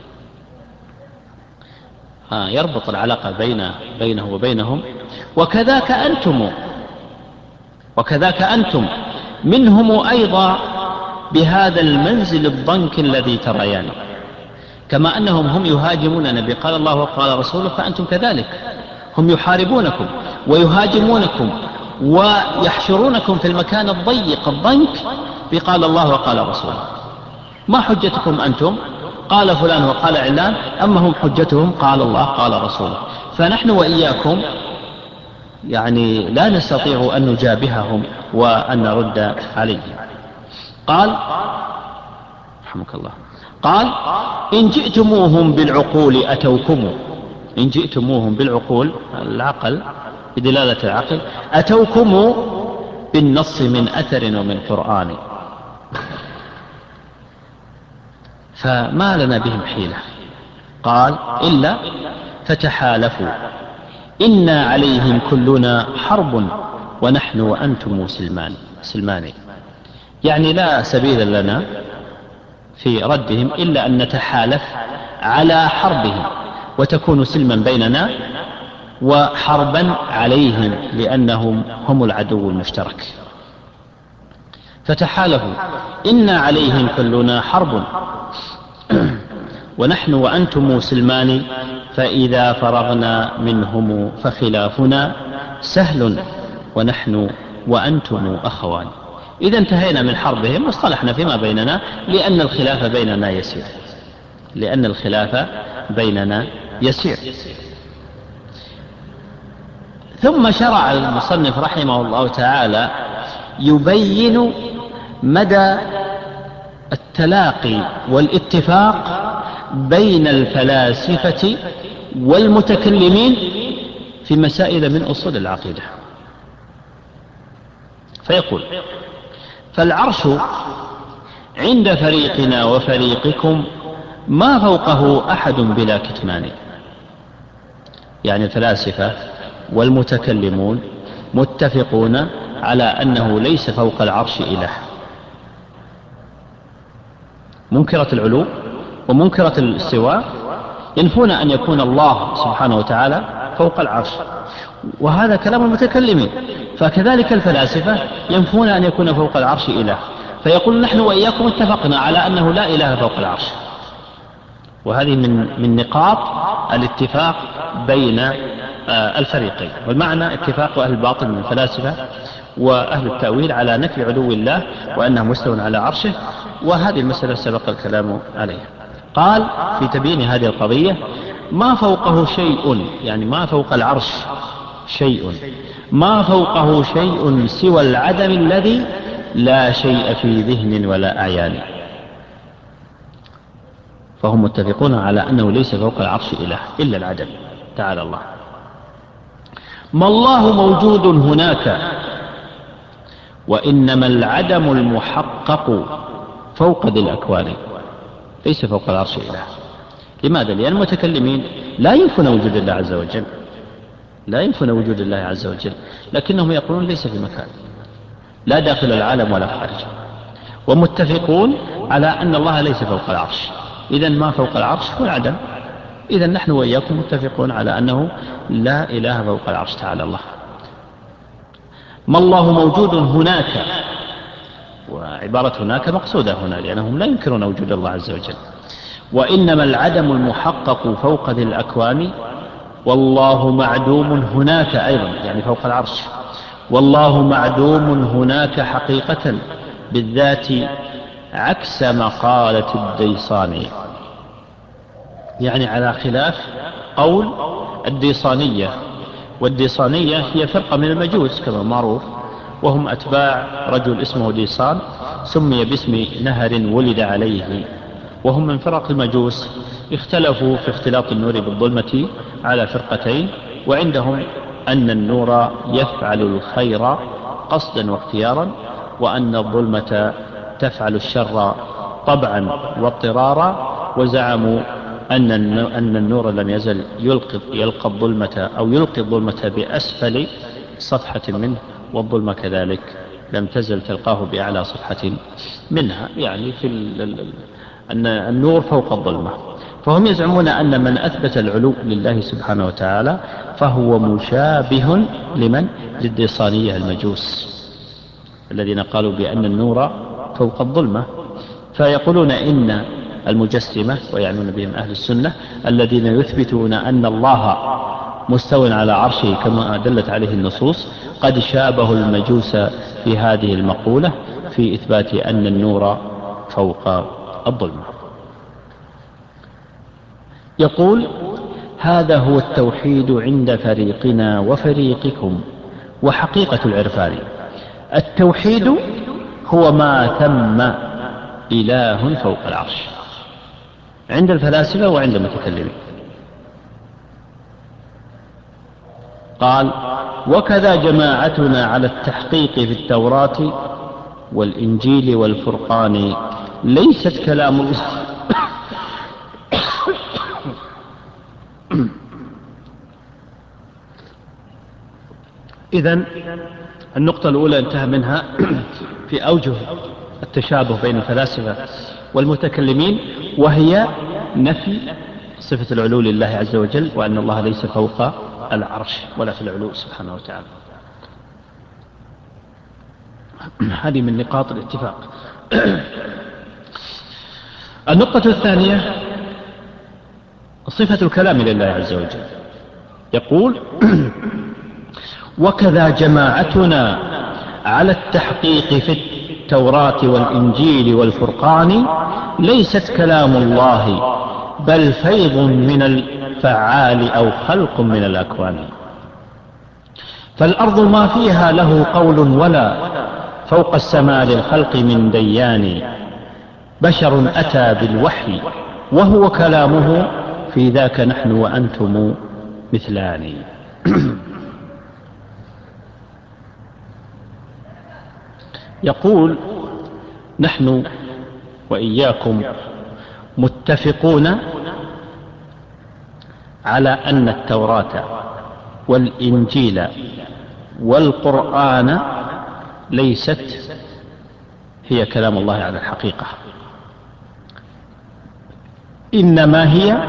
يربط العلاقة بين بينه وبينهم. وكذاك أنتم وكذاك أنتم منهم أيضا بهذا المنزل الضنك الذي تريان، كما أنهم هم يهاجموننا بقال الله وقال رسوله، فأنتم كذلك هم يحاربونكم ويهاجمونكم ويحشرونكم في المكان الضيق الضنك بقال الله وقال رسوله. ما حجتكم أنتم؟ قال فلان وقال علان، أما هم حجتهم قال الله قال رسوله. فنحن وإياكم يعني لا نستطيع أن نجابههم وأن نرد عليهم. قال رحمك الله، قال إن جئتموهم بالعقول أتوكم، إن جئتموهم بالعقول العقل بدلالة العقل، أتوكم بالنص من أثر ومن قرآن، فما لنا بهم حيلة. قال إلا فتحالفوا إنا عليهم كلنا حرب ونحن وأنتم سلمان سلمان. يعني لا سبيل لنا في ردهم إلا أن نتحالف على حربهم، وتكون سلما بيننا وحربا عليهم، لأنهم هم العدو المشترك. فتحالفوا إنا عليهم كلنا حرب ونحن وأنتم سلمان، فإذا فرغنا منهم فخلافنا سهل ونحن وأنتم أخوان. إذا انتهينا من حربهم واصطلحنا فيما بيننا، لأن الخلاف بيننا يسير لأن الخلاف بيننا يسير. ثم شرع المصنف رحمه الله تعالى يبين مدى التلاقي والاتفاق بين الفلاسفة والمتكلمين في مسائل من أصول العقيدة. فيقول: فالعرش عند فريقنا وفريقكم ما فوقه أحد بلا كتمان. يعني الفلاسفة والمتكلمون متفقون على أنه ليس فوق العرش إله. منكرة العلو ومنكرة الاستواء ينفون أن يكون الله سبحانه وتعالى فوق العرش، وهذا كلام المتكلمين. فكذلك الفلاسفة ينفون أن يكون فوق العرش إله. فيقول نحن وإياكم اتفقنا على أنه لا إله فوق العرش. وهذه من من نقاط الاتفاق بين الفريقين. والمعنى اتفاق أهل الباطل من الفلاسفة وأهل التأويل على نفي علو الله وأنه مستوى على عرشه، وهذه المسألة سبق الكلام عليها. قال في تبيين هذه القضية: ما فوقه شيء، يعني ما فوق العرش شيء، ما فوقه شيء سوى العدم الذي لا شيء في ذهن ولا أعيان. فهم متفقون على أنه ليس فوق العرش إله إلا العدم، تعالى الله. ما الله موجود هناك، وإنما العدم المحقق فوق ذي الأكوان، ليس فوق العرش إله. لماذا؟ لأن المتكلمين لا ينفون وجود الله عز وجل، لا ينفون وجود الله عز وجل، لكنهم يقولون ليس في مكان، لا داخل العالم ولا خارجه، ومتفقون على أن الله ليس فوق العرش. إذن ما فوق العرش هو العدم. إذن نحن وإياكم متفقون على أنه لا إله فوق العرش، تعالى الله. ما الله موجود هناك، وعبارة هناك مقصودة هنا لأنهم لا ينكرون وجود الله عز وجل. وإنما العدم المحقق فوق ذي الأكوان، والله معدوم هناك أيضا، يعني فوق العرش. والله معدوم هناك حقيقة بالذات، عكس مقالة الديصاني، يعني على خلاف قول الديصانية. والديصانية هي فرقة من المجوس كما معروف، وهم أتباع رجل اسمه ديصان سمي باسم نهر ولد عليه، وهم من فرق المجوس. اختلفوا في اختلاط النور بالظلمة على فرقتين، وعندهم أن النور يفعل الخير قصدا واختيارا، وأن الظلمة تفعل الشر طبعا واضطرارا، وزعموا أن أن النور لم يزل يلقي يلقى الظلمة أو يلقي الظلمة بأسفل صفحة منه، والظلمة كذلك لم تزل تلقاه بأعلى صفحة منها، يعني في أن النور فوق الظلمة. فهم يزعمون أن من أثبت العلو لله سبحانه وتعالى فهو مشابه لمن؟ للديصانية المجوس الذين قالوا بأن النور فوق الظلمة. فيقولون إن المجسمة، ويعنون بهم أهل السنة، الذين يثبتون أن الله مستوى على عرشه كما دلت عليه النصوص، قد شابه المجوس في هذه المقولة في إثبات أن النور فوق الظلمة. يقول: هذا هو التوحيد عند فريقنا وفريقكم وحقيقة العرفان. التوحيد هو ما ثم إله فوق العرش عند الفلاسفة وعند المتكلمين. قال: وكذا جماعتنا على التحقيق في التوراة والإنجيل والفرقان، ليست كلام الله إذن النقطة الأولى انتهى منها في أوجه التشابه بين الفلاسفة والمتكلمين، وهي نفي صفة العلو لله عز وجل، وأن الله ليس فوق العرش ولا في العلو سبحانه وتعالى. هذه من نقاط الاتفاق. النقطة الثانية صفة الكلام لله عز وجل. يقول: وكذا جماعتنا على التحقيق في التوراة والإنجيل والفرقان، ليست كلام الله بل فيض من الفعال أو خلق من الأكوان. فالأرض ما فيها له قول، ولا فوق السماء للخلق من ديان. بشر أتى بالوحي وهو كلامه، في ذاك نحن وأنتم مثلان. يقول: نحن وإياكم متفقون على أن التوراة والإنجيل والقرآن ليست هي كلام الله على الحقيقة، إنما هي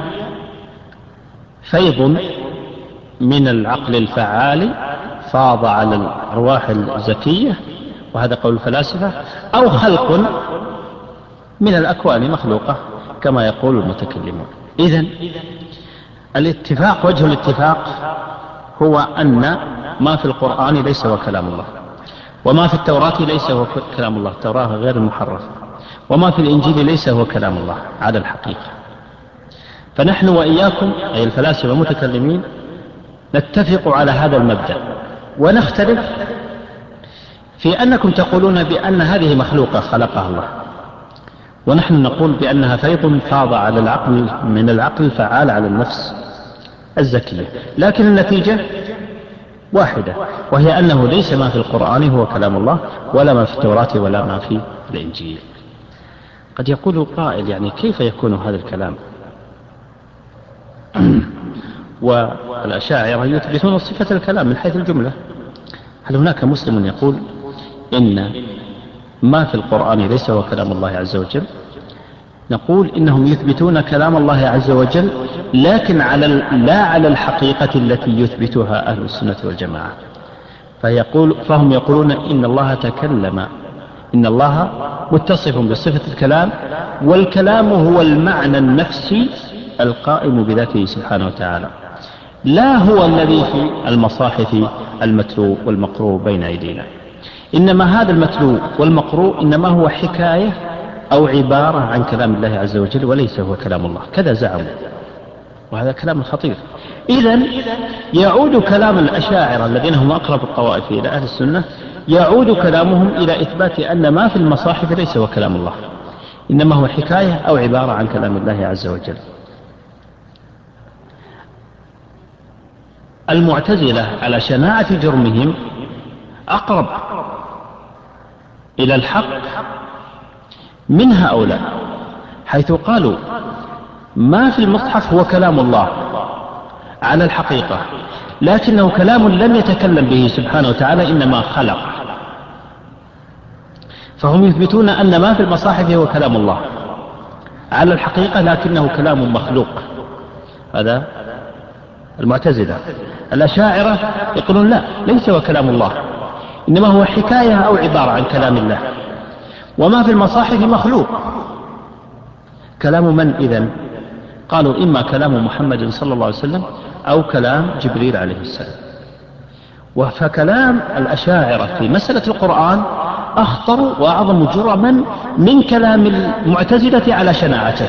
فيض من العقل الفعال فاض على الأرواح الزكية، وهذا قول الفلاسفة، أو خلق من الأكوان مخلوقة كما يقول المتكلمون. إذن الاتفاق، وجه الاتفاق هو أن ما في القرآن ليس هو كلام الله، وما في التوراة ليس هو كلام الله، التوراة غير المحرفة، وما في الإنجيل ليس هو كلام الله على الحقيقة. فنحن وإياكم أي الفلاسفة المتكلمين نتفق على هذا المبدأ، ونختلف في أنكم تقولون بأن هذه مخلوقة خلقها الله، ونحن نقول بأنها فيض فاض على العقل من العقل الفعال على النفس الزكية، لكن النتيجة واحدة، وهي أنه ليس ما في القرآن هو كلام الله، ولا ما في التوراة ولا ما في الإنجيل. قد يقول قائل يعني كيف يكون هذا الكلام؟ والأشاعرة يثبتون صفة الكلام من حيث الجملة. هل هناك مسلم يقول إن ما في القرآن ليس هو كلام الله عز وجل؟ نقول إنهم يثبتون كلام الله عز وجل، لكن على لا على الحقيقة التي يثبتها أهل السنة والجماعة. فيقول فهم يقولون إن الله تكلم، إن الله متصف بصفة الكلام، والكلام هو المعنى النفسي القائم بذاته سبحانه وتعالى، لا هو الذي في المصاحف المتلو والمقروء بين أيدينا. إنما هذا المتلو والمقروء إنما هو حكاية أو عبارة عن كلام الله عز وجل، وليس هو كلام الله، كذا زعموا، وهذا كلام خطير. إذن يعود كلام الأشاعرة الذين هم أقرب الطوائف إلى أهل السنة، يعود كلامهم إلى إثبات أن ما في المصاحف ليس هو كلام الله، إنما هو حكاية أو عبارة عن كلام الله عز وجل. المعتزلة على شناعة جرمهم أقرب إلى الحق من هؤلاء، حيث قالوا ما في المصحف هو كلام الله على الحقيقة، لكنه كلام لم يتكلم به سبحانه وتعالى، إنما خلق. فهم يثبتون أن ما في المصاحف هو كلام الله على الحقيقة، لكنه كلام مخلوق. هذا المعتزلة. الأشاعرة يقولون لا، ليس هو كلام الله، إنما هو حكاية أو عبارة عن كلام الله، وما في المصاحف مخلوق. كلام من إذن؟ قالوا إما كلام محمد صلى الله عليه وسلم أو كلام جبريل عليه السلام. فكلام الأشاعرة في مسألة القرآن أخطر وأعظم جرما من كلام المعتزلة على شناعته.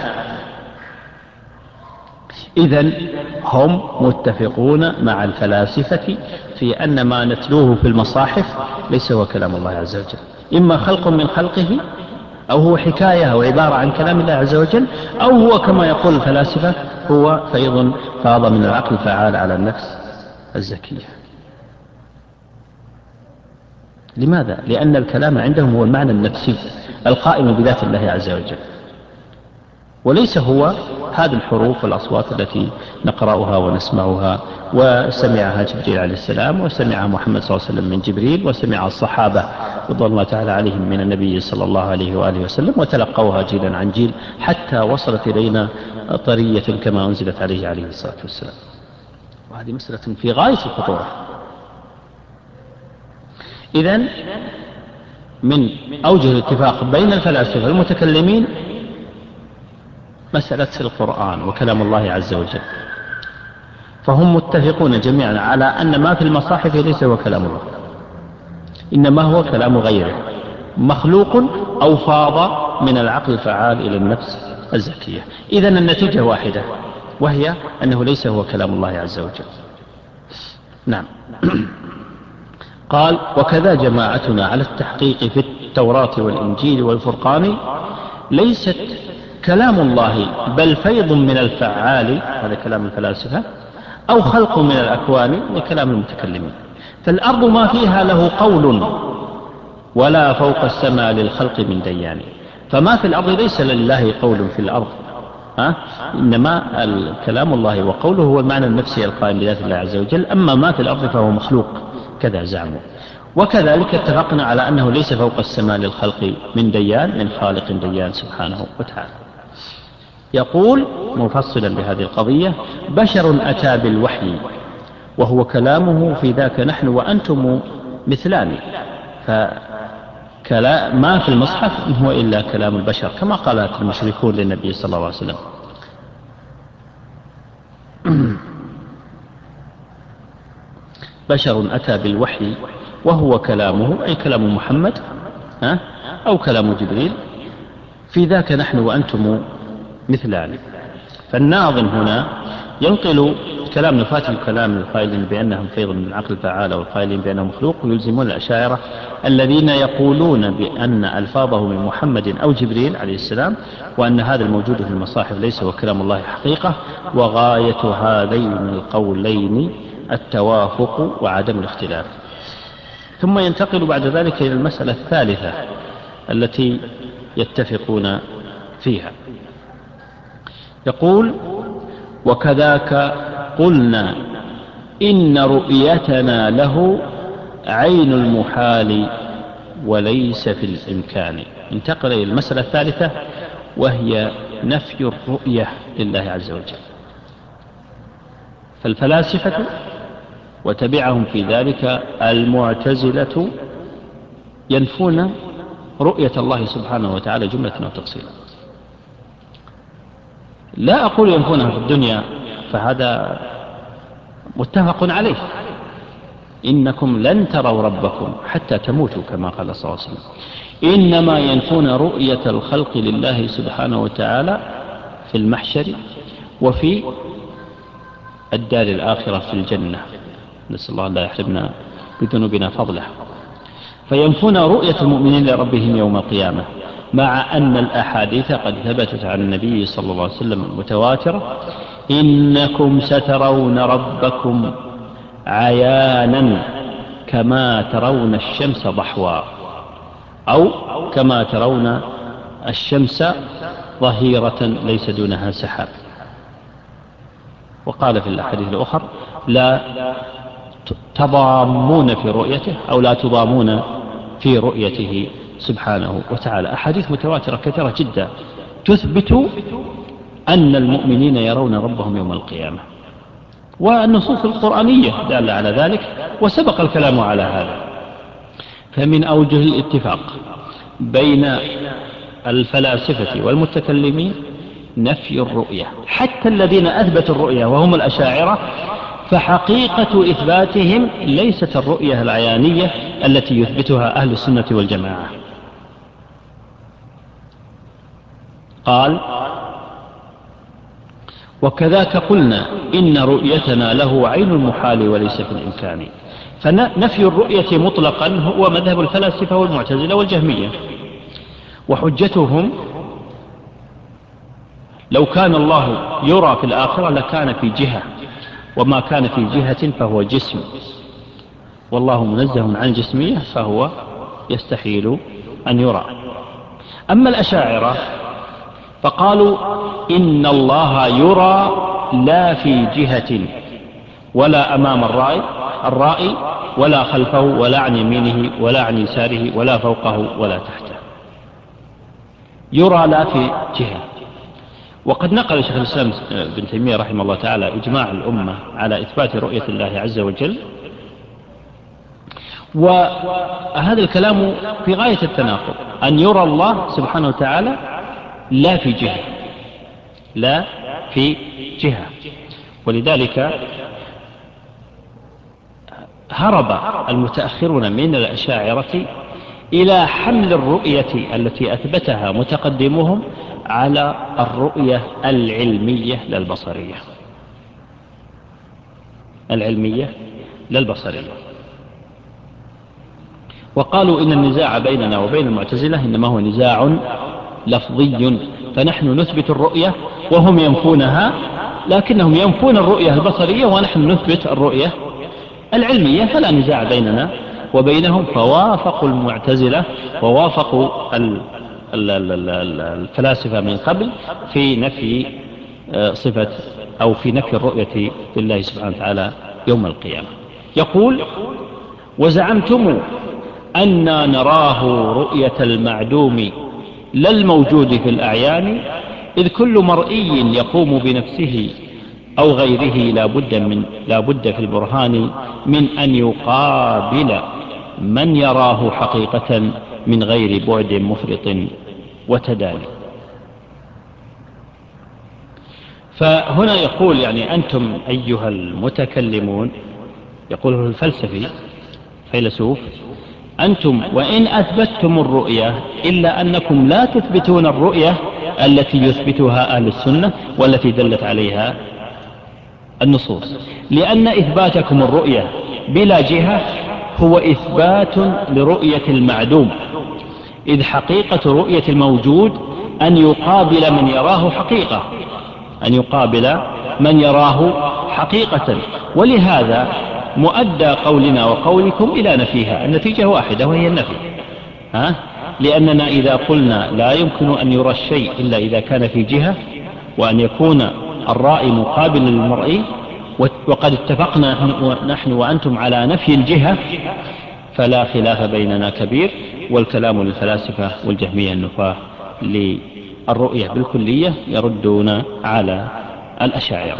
إذن هم متفقون مع الفلاسفة في أن ما نتلوه في المصاحف ليس هو كلام الله عز وجل، إما خلق من خلقه، أو هو حكاية أو عبارة عن كلام الله عز وجل، أو هو كما يقول الفلاسفة هو فيض فاض من العقل فعال على النفس الزكية. لماذا؟ لأن الكلام عندهم هو المعنى النفسي القائم بذات الله عز وجل، وليس هو هذه الحروف والأصوات التي نقرأها ونسمعها، وسمعها جبريل عليه السلام، وسمعها محمد صلى الله عليه وسلم من جبريل، وسمع الصحابة رضوان الله تعالى عليهم من النبي صلى الله عليه وآله وسلم، وتلقوها جيلا عن جيل حتى وصلت إلينا طرية كما أنزلت عليه عليه الصلاة والسلام. وهذه مسألة في غاية الخطورة. إذن من أوجه الاتفاق بين الفلاسفة المتكلمين مسألة القرآن وكلام الله عز وجل، فهم متفقون جميعا على أن ما في المصاحف ليس هو كلام الله، إنما هو كلام غيره مخلوق أو فاض من العقل الفعال إلى النفس الزكية. إذن النتيجة واحدة، وهي أنه ليس هو كلام الله عز وجل. نعم. قال وكذا جماعتنا على التحقيق في التوراة والإنجيل والفرقان ليست كلام الله بل فيض من الفعال، هذا كلام الفلاسفة، أو خلق من الأكوان لكلام المتكلمين. فالأرض ما فيها له قول، ولا فوق السماء للخلق من ديان. فما في الأرض ليس لله قول في الأرض، ها؟ إنما كلام الله وقوله هو المعنى النفسي القائم بذات الله عز وجل، أما ما في الأرض فهو مخلوق، كذا زعموا. وكذلك اتفقنا على أنه ليس فوق السماء للخلق من ديان، من خالق ديان سبحانه وتعالى. يقول مفصلا بهذه القضية: بشر أتى بالوحي وهو كلامه في ذاك نحن وأنتم مثلان. كلام ما في المصحف إن هو إلا كلام البشر، كما قالت المشركون للنبي صلى الله عليه وسلم. بشر أتى بالوحي وهو كلامه، أي كلام محمد أو كلام جبريل، في ذاك نحن وأنتم مثلان. فالناظم هنا ينقل كلام نفاة الكلام القائلين بأنهم فيض من العقل تعالى والقائلين بأنه مخلوق، ويلزمون الأشاعرة الذين يقولون بأن ألفاظه من محمد أو جبريل عليه السلام، وأن هذا الموجود في المصاحف ليس هو كلام الله حقيقة، وغاية هذين القولين التوافق وعدم الاختلاف. ثم ينتقل بعد ذلك إلى المسألة الثالثة التي يتفقون فيها. يقول: وكذاك قلنا إن رؤيتنا له عين المحال وليس في الإمكان. انتقل إلى المسألة الثالثة وهي نفي الرؤية لله عز وجل. فالفلاسفة وتبعهم في ذلك المعتزلة ينفون رؤية الله سبحانه وتعالى جملة وتفصيلا. لا أقول ينفونها في الدنيا، فهذا متفق عليه، إنكم لن تروا ربكم حتى تموتوا كما قال صلى الله عليه وسلم. إنما ينفون رؤية الخلق لله سبحانه وتعالى في المحشر وفي الدار الآخرة في الجنة، نسأل الله لا يحرمنا بذنوبنا فضله. فينفون رؤية المؤمنين لربهم يوم القيامة، مع أن الأحاديث قد ثبتت عن النبي صلى الله عليه وسلم متواترة: إنكم سترون ربكم عيانا كما ترون الشمس ضحوا، أو كما ترون الشمس ظهيرة ليس دونها سحاب. وقال في الأحاديث الأخرى: لا تضامون في رؤيته، أو لا تضامون في رؤيته سبحانه وتعالى. أحاديث متواترة كثيرة جدا تثبت أن المؤمنين يرون ربهم يوم القيامة، والنصوص القرآنية دالة على ذلك، وسبق الكلام على هذا. فمن أوجه الاتفاق بين الفلاسفة والمتكلمين نفي الرؤية، حتى الذين أثبتوا الرؤية وهم الأشاعرة، فحقيقة إثباتهم ليست الرؤية العيانية التي يثبتها أهل السنة والجماعة. قال: وكذاك قلنا إن رؤيتنا له عين المحال وليس في الإمكان. فنفي الرؤية مطلقا هو مذهب الفلاسفة والمعتزلة والجهمية، وحجتهم: لو كان الله يرى في الآخرة لكان في جهة، وما كان في جهة فهو جسم، والله منزه عن الجسمية فهو يستحيل أن يرى. أما الأشاعرة فقالوا إن الله يرى لا في جهة، ولا أمام الرائي الرائي ولا خلفه ولا عن يمينه ولا عن يساره ولا فوقه ولا تحته، يرى لا في جهة. وقد نقل شيخ الإسلام ابن تيمية رحمه الله تعالى إجماع الأمة على إثبات رؤية الله عز وجل، وهذا الكلام في غاية التناقض، أن يرى الله سبحانه وتعالى لا في جهة، لا في جهة. ولذلك هرب المتأخرون من الأشاعرة إلى حمل الرؤية التي أثبتها متقدمهم على الرؤية العلمية للبصرية، العلمية للبصرية. وقالوا إن النزاع بيننا وبين المعتزلة إنما هو نزاع لفظي، فنحن نثبت الرؤية وهم ينفونها، لكنهم ينفون الرؤية البصرية ونحن نثبت الرؤية العلمية، فلا نزاع بيننا وبينهم. فوافقوا المعتزلة ووافقوا الفلاسفة من قبل في نفي صفة أو في نفي الرؤية لله سبحانه وتعالى يوم القيامة. يقول: وزعمتم أننا نراه رؤية المعدوم لا الموجود في الأعيان، إذ كل مرئي يقوم بنفسه أو غيره لا بد من لا بد في البرهان من أن يقابل من يراه حقيقة من غير بعد مفرط وتداني. فهنا يقول يعني أنتم أيها المتكلمون، يقوله الفلسفي فيلسوف، أنتم وإن أثبتتم الرؤية إلا أنكم لا تثبتون الرؤية التي يثبتها أهل السنة والتي دلت عليها النصوص، لأن إثباتكم الرؤية بلا جهة هو إثبات لرؤية المعدوم، إذ حقيقة رؤية الموجود أن يقابل من يراه حقيقة، أن يقابل من يراه حقيقة. ولهذا مؤدى قولنا وقولكم إلى نفيها، النتيجة واحدة وهي النفي، ها؟ لأننا إذا قلنا لا يمكن أن يرى الشيء إلا إذا كان في جهة، وأن يكون الرائي مقابل للمرئي، وقد اتفقنا نحن وأنتم على نفي الجهة، فلا خلاف بيننا كبير. والكلام للفلاسفة والجهمية النفاة للرؤية بالكلية يردون على الأشاعرة.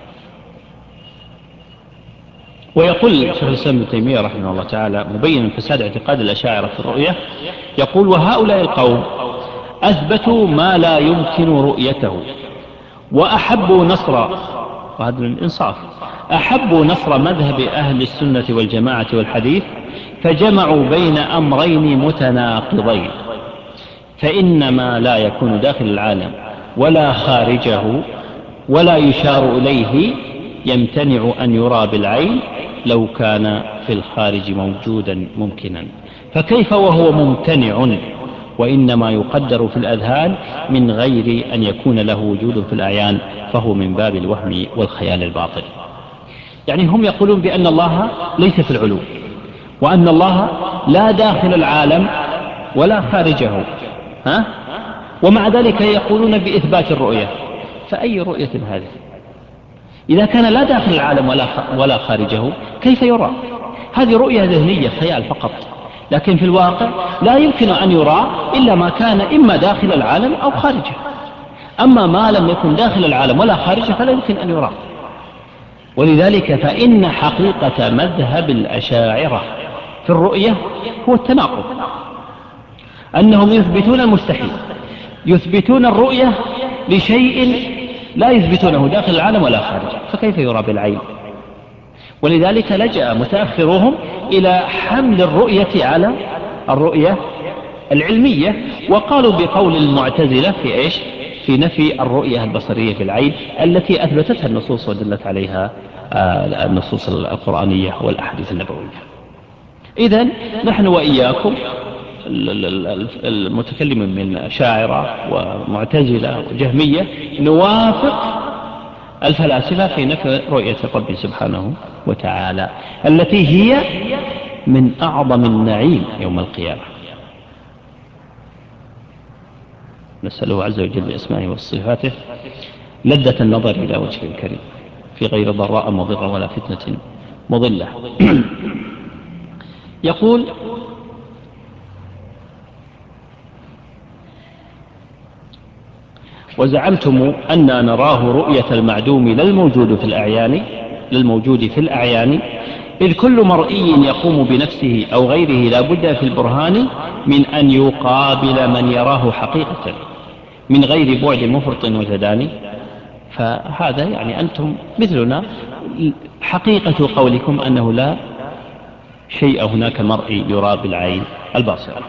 ويقول شيخ الإسلام ابن تيمية رحمه الله تعالى مبينا فساد اعتقاد الأشاعرة في الرؤية، يقول: وهؤلاء القوم أثبتوا ما لا يمكن رؤيته، وأحبوا نصر، وهذا الإنصاف، أحبوا نصر مذهب أهل السنة والجماعة والحديث، فجمعوا بين أمرين متناقضين، فإن ما لا يكون داخل العالم ولا خارجه ولا يشار إليه يمتنع أن يرى بالعين لو كان في الخارج موجودا ممكنا، فكيف وهو ممتنع وإنما يقدر في الأذهان من غير أن يكون له وجود في الأعيان، فهو من باب الوهم والخيال الباطل. يعني هم يقولون بأن الله ليس في العلو، وأن الله لا داخل العالم ولا خارجه، ها؟ ومع ذلك يقولون بإثبات الرؤية. فأي رؤية هذه؟ إذا كان لا داخل العالم ولا ولا خارجه كيف يرى؟ هذه رؤية ذهنية، خيال فقط، لكن في الواقع لا يمكن أن يرى إلا ما كان إما داخل العالم أو خارجه. أما ما لم يكن داخل العالم ولا خارجه فلا يمكن أن يرى. ولذلك فإن حقيقة مذهب الأشاعرة في الرؤية هو التناقض، أنهم يثبتون المستحيل، يثبتون الرؤية لشيء لا يثبتونه داخل العالم ولا خارجه، فكيف يرى بالعين؟ ولذلك لجأ متأخرهم إلى حمل الرؤية على الرؤية العلمية، وقالوا بقول المعتزلة في إيش؟ في نفي الرؤية البصرية بالعين التي أثبتتها النصوص ودلت عليها النصوص القرآنية والأحاديث النبوية. إذن نحن وإياكم المتكلمين من شاعرة ومعتزلة وجهمية نوافق الفلاسفة في نفي رؤية الرب سبحانه وتعالى التي هي من أعظم النعيم يوم القيامة. نسأله عز وجل بأسمائه وصفاته لذة النظر إلى وجهه الكريم في غير ضراء مضرة ولا فتنة مضلة. يقول: وزعمتم أننا نراه رؤية المعدوم للموجود في الأعيان للموجود في الأعيان إذ كل مرئي يقوم بنفسه أو غيره لا بد في البرهان من أن يقابل من يراه حقيقة من غير بعد مفرط وتداني. فهذا يعني أنتم مثلنا، حقيقة قولكم أنه لا شيء هناك مرئي يرى بالعين الباصرة.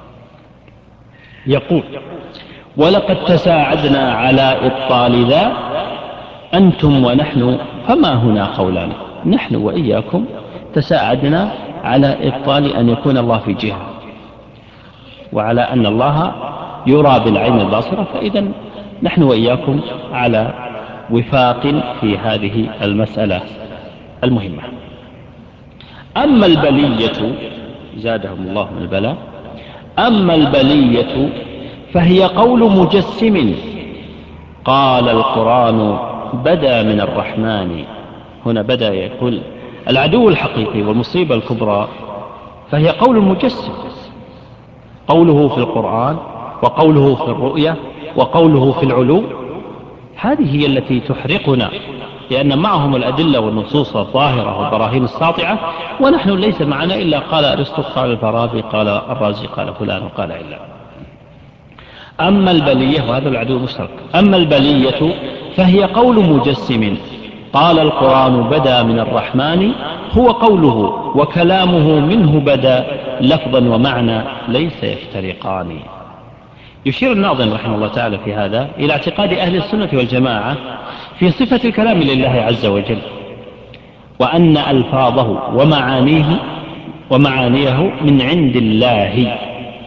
يقول: ولقد تساعدنا على إبطال ذا أنتم ونحن، فما هنا قولان، نحن وإياكم تساعدنا على إبطال أن يكون الله في جهة وعلى أن الله يرى بالعين الباصرة، فإذا نحن وإياكم على وفاق في هذه المسألة المهمة. أما البلية، زادهم الله من البلاء، أما البلية فهي قول مجسم قال القرآن بدا من الرحمن. هنا بدا يقول العدو الحقيقي والمصيبة الكبرى، فهي قول مجسم، قوله في القرآن وقوله في الرؤية وقوله في العلو، هذه هي التي تحرقنا لأن معهم الأدلة والنصوص الظاهرة والبراهين الساطعة، ونحن ليس معنا إلا قال أرسطو، قال الفارابي، قال الرازي، قال فلان، وقال إلا. أما البلية، وهذا العدو المشترك، أما البلية فهي قول مجسم قال القرآن بدا من الرحمن، هو قوله وكلامه منه بدا لفظا ومعنى ليس يفترقان. يشير الناظم رحمه الله تعالى في هذا إلى اعتقاد أهل السنة والجماعة في صفة الكلام لله عز وجل، وأن ألفاظه ومعانيه ومعانيه من عند الله،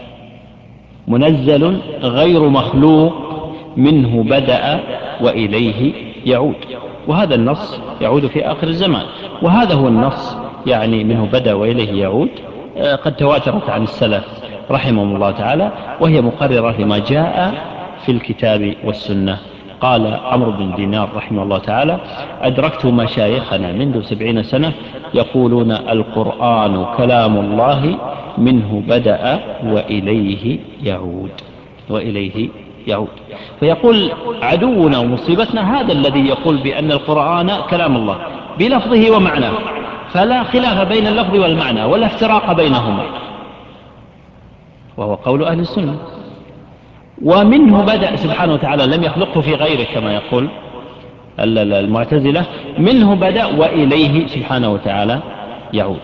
منزل غير مخلوق، منه بدأ وإليه يعود. وهذا النص يعود في آخر الزمان، وهذا هو النص يعني منه بدأ وإليه يعود، قد تواترت عن السلف رحمهم الله تعالى، وهي مقررة لما جاء في الكتاب والسنة. قال عمرو بن دينار رحمه الله تعالى: أدركت مشايخنا منذ سبعين سنة يقولون القرآن كلام الله منه بدأ وإليه يعود، وإليه يعود. فيقول عدونا ومصيبتنا هذا الذي يقول بأن القرآن كلام الله بلفظه ومعناه، فلا خلاف بين اللفظ والمعنى ولا افتراق بينهما، وهو قول أهل السنة. ومنه بدأ سبحانه وتعالى، لم يخلقه في غيره كما يقول المعتزلة، منه بدأ وإليه سبحانه وتعالى يعود.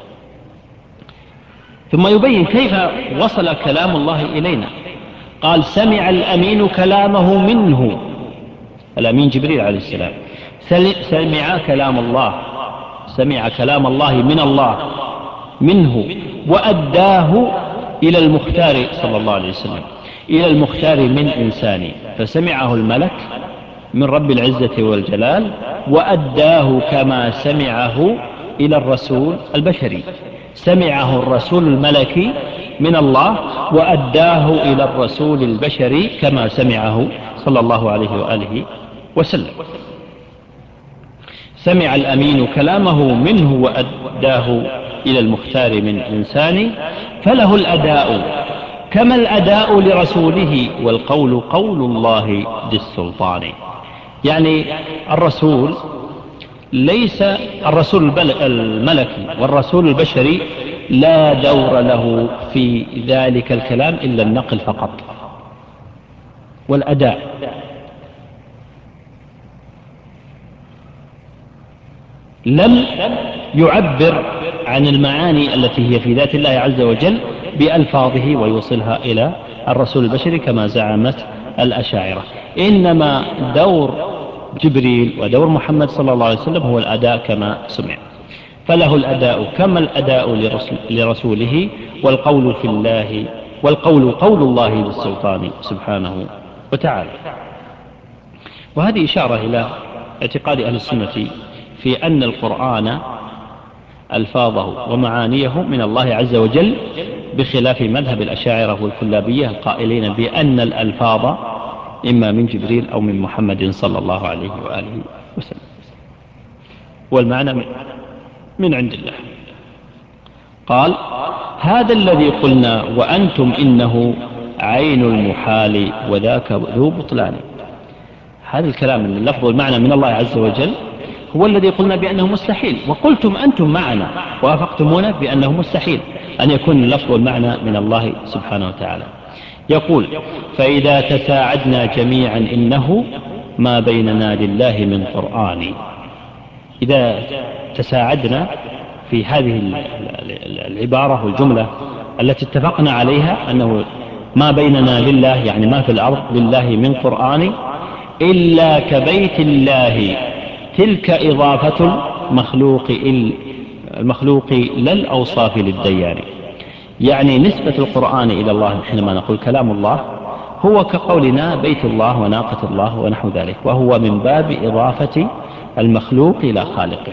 ثم يبين كيف وصل كلام الله إلينا. قال: سمع الأمين كلامه منه، الأمين جبريل عليه السلام، سمع كلام الله، سمع كلام الله من الله منه، وأداه إلى المختار صلى الله عليه وسلم، إلى المختار من إنسان، فسمعه الملك من رب العزة والجلال، وأداه كما سمعه إلى الرسول البشري، سمعه الرسول الملكي من الله وأداه إلى الرسول البشري كما سمعه صلى الله عليه وآله وسلم. سمع الأمين كلامه منه وأداه إلى المختار من إنسان، فله الأداء كما الأداء لرسوله، والقول قول الله ذي السلطان. يعني الرسول ليس الرسول الملكي والرسول البشري لا دور له في ذلك الكلام إلا النقل فقط والأداء. لم يعبر عن المعاني التي هي في ذات الله عز وجل بألفاظه ويوصلها إلى الرسول البشري كما زعمت الأشاعرة، إنما دور جبريل ودور محمد صلى الله عليه وسلم هو الأداء كما سمع، فله الأداء كما الأداء لرسوله، والقول في الله، والقول قول الله بالسلطان سبحانه وتعالى. وهذه إشارة إلى اعتقاد أهل السنة في أن القرآن ألفاظه ومعانيه من الله عز وجل، بخلاف مذهب الأشاعرة والكلابية القائلين بأن الألفاظ إما من جبريل أو من محمد صلى الله عليه وآله وسلم، والمعنى من عند الله. قال: هذا الذي قلنا وأنتم إنه عين المحال وذاك ذو بطلان. هذا الكلام من اللفظ والمعنى من الله عز وجل هو الذي قلنا بأنه مستحيل، وقلتم أنتم معنا وافقتمونا بأنه مستحيل أن يكون اللفظ والمعنى من الله سبحانه وتعالى. يقول: فإذا تساعدنا جميعا إنه ما بيننا لله من قرآن. إذا تساعدنا في هذه العبارة والجملة التي اتفقنا عليها أنه ما بيننا لله يعني ما في الأرض لله من قرآن، إلا كبيت الله، تلك إضافة المخلوق المخلوق لا الأوصاف للديان. يعني نسبة القرآن إلى الله حينما نقول كلام الله هو كقولنا بيت الله وناقة الله ونحو ذلك، وهو من باب إضافة المخلوق إلى خالقه.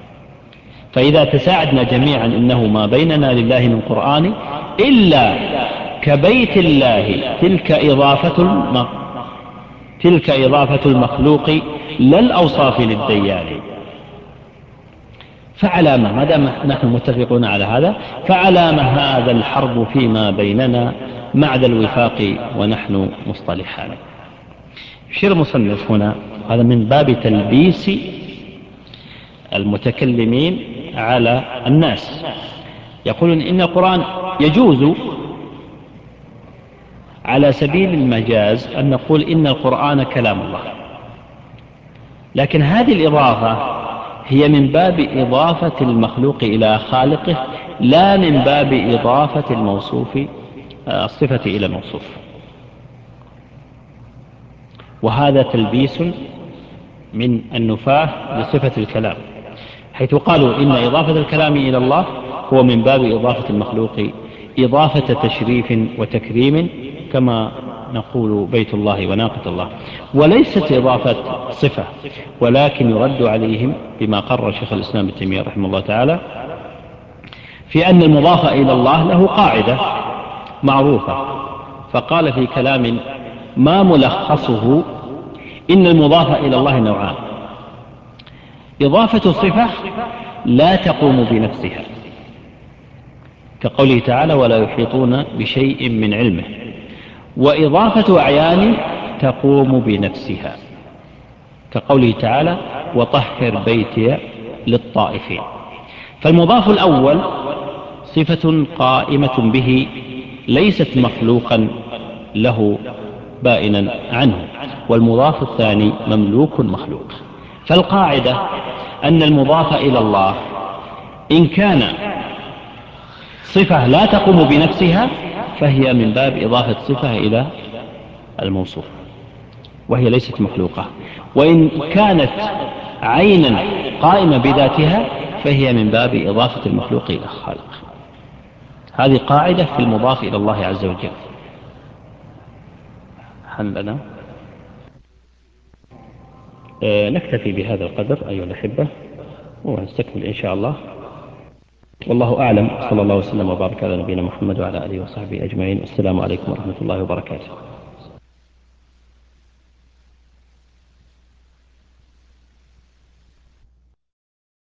فإذا تساعدنا جميعا إنه ما بيننا لله من قرآن إلا كبيت الله، تلك إضافة الم... تلك إضافة المخلوق لا الأوصاف للديان. فعلامة ما دام نحن متفقون على هذا، فعلامة هذا الحرب فيما بيننا مع ذا الوفاق ونحن مصطلحان. يشير المصنف هنا هذا من باب تلبيس المتكلمين على الناس، يقولون إن القرآن يجوز على سبيل المجاز أن نقول إن القرآن كلام الله، لكن هذه الإضافة هي من باب إضافة المخلوق إلى خالقه، لا من باب إضافة الموصوف الصفة إلى الموصوف، وهذا تلبيس من النفاة لصفة الكلام، حيث قالوا إن إضافة الكلام إلى الله هو من باب إضافة المخلوق إضافة تشريف وتكريم، كما نقول بيت الله وناقة الله، وليست إضافة صفة، ولكن يرد عليهم بما قرر شيخ الإسلام ابن تيمية رحمه الله تعالى في أن المضاف إلى الله له قاعدة معروفة، فقال في كلام ما ملخصه إن المضاف إلى الله نوعان: إضافة صفة لا تقوم بنفسها كقوله تعالى ولا يحيطون بشيء من علمه، وإضافة أعيان تقوم بنفسها كقوله تعالى وطهر بيتي للطائفين. فالمضاف الأول صفة قائمة به ليست مخلوقا له بائنا عنه، والمضاف الثاني مملوك مخلوق. فالقاعدة أن المضاف إلى الله إن كان صفة لا تقوم بنفسها فهي من باب إضافة صفة إلى الموصوف وهي ليست مخلوقة، وإن كانت عينا قائمة بذاتها فهي من باب إضافة المخلوق إلى الخالق. هذه قاعدة في المضاف إلى الله عز وجل. هل لنا آه نكتفي بهذا القدر أيها الأحبة ونستكمل إن شاء الله، والله أعلم. صلى الله وسلم وبارك على نبينا محمد وعلى آله وصحبه أجمعين. السلام عليكم ورحمة الله وبركاته.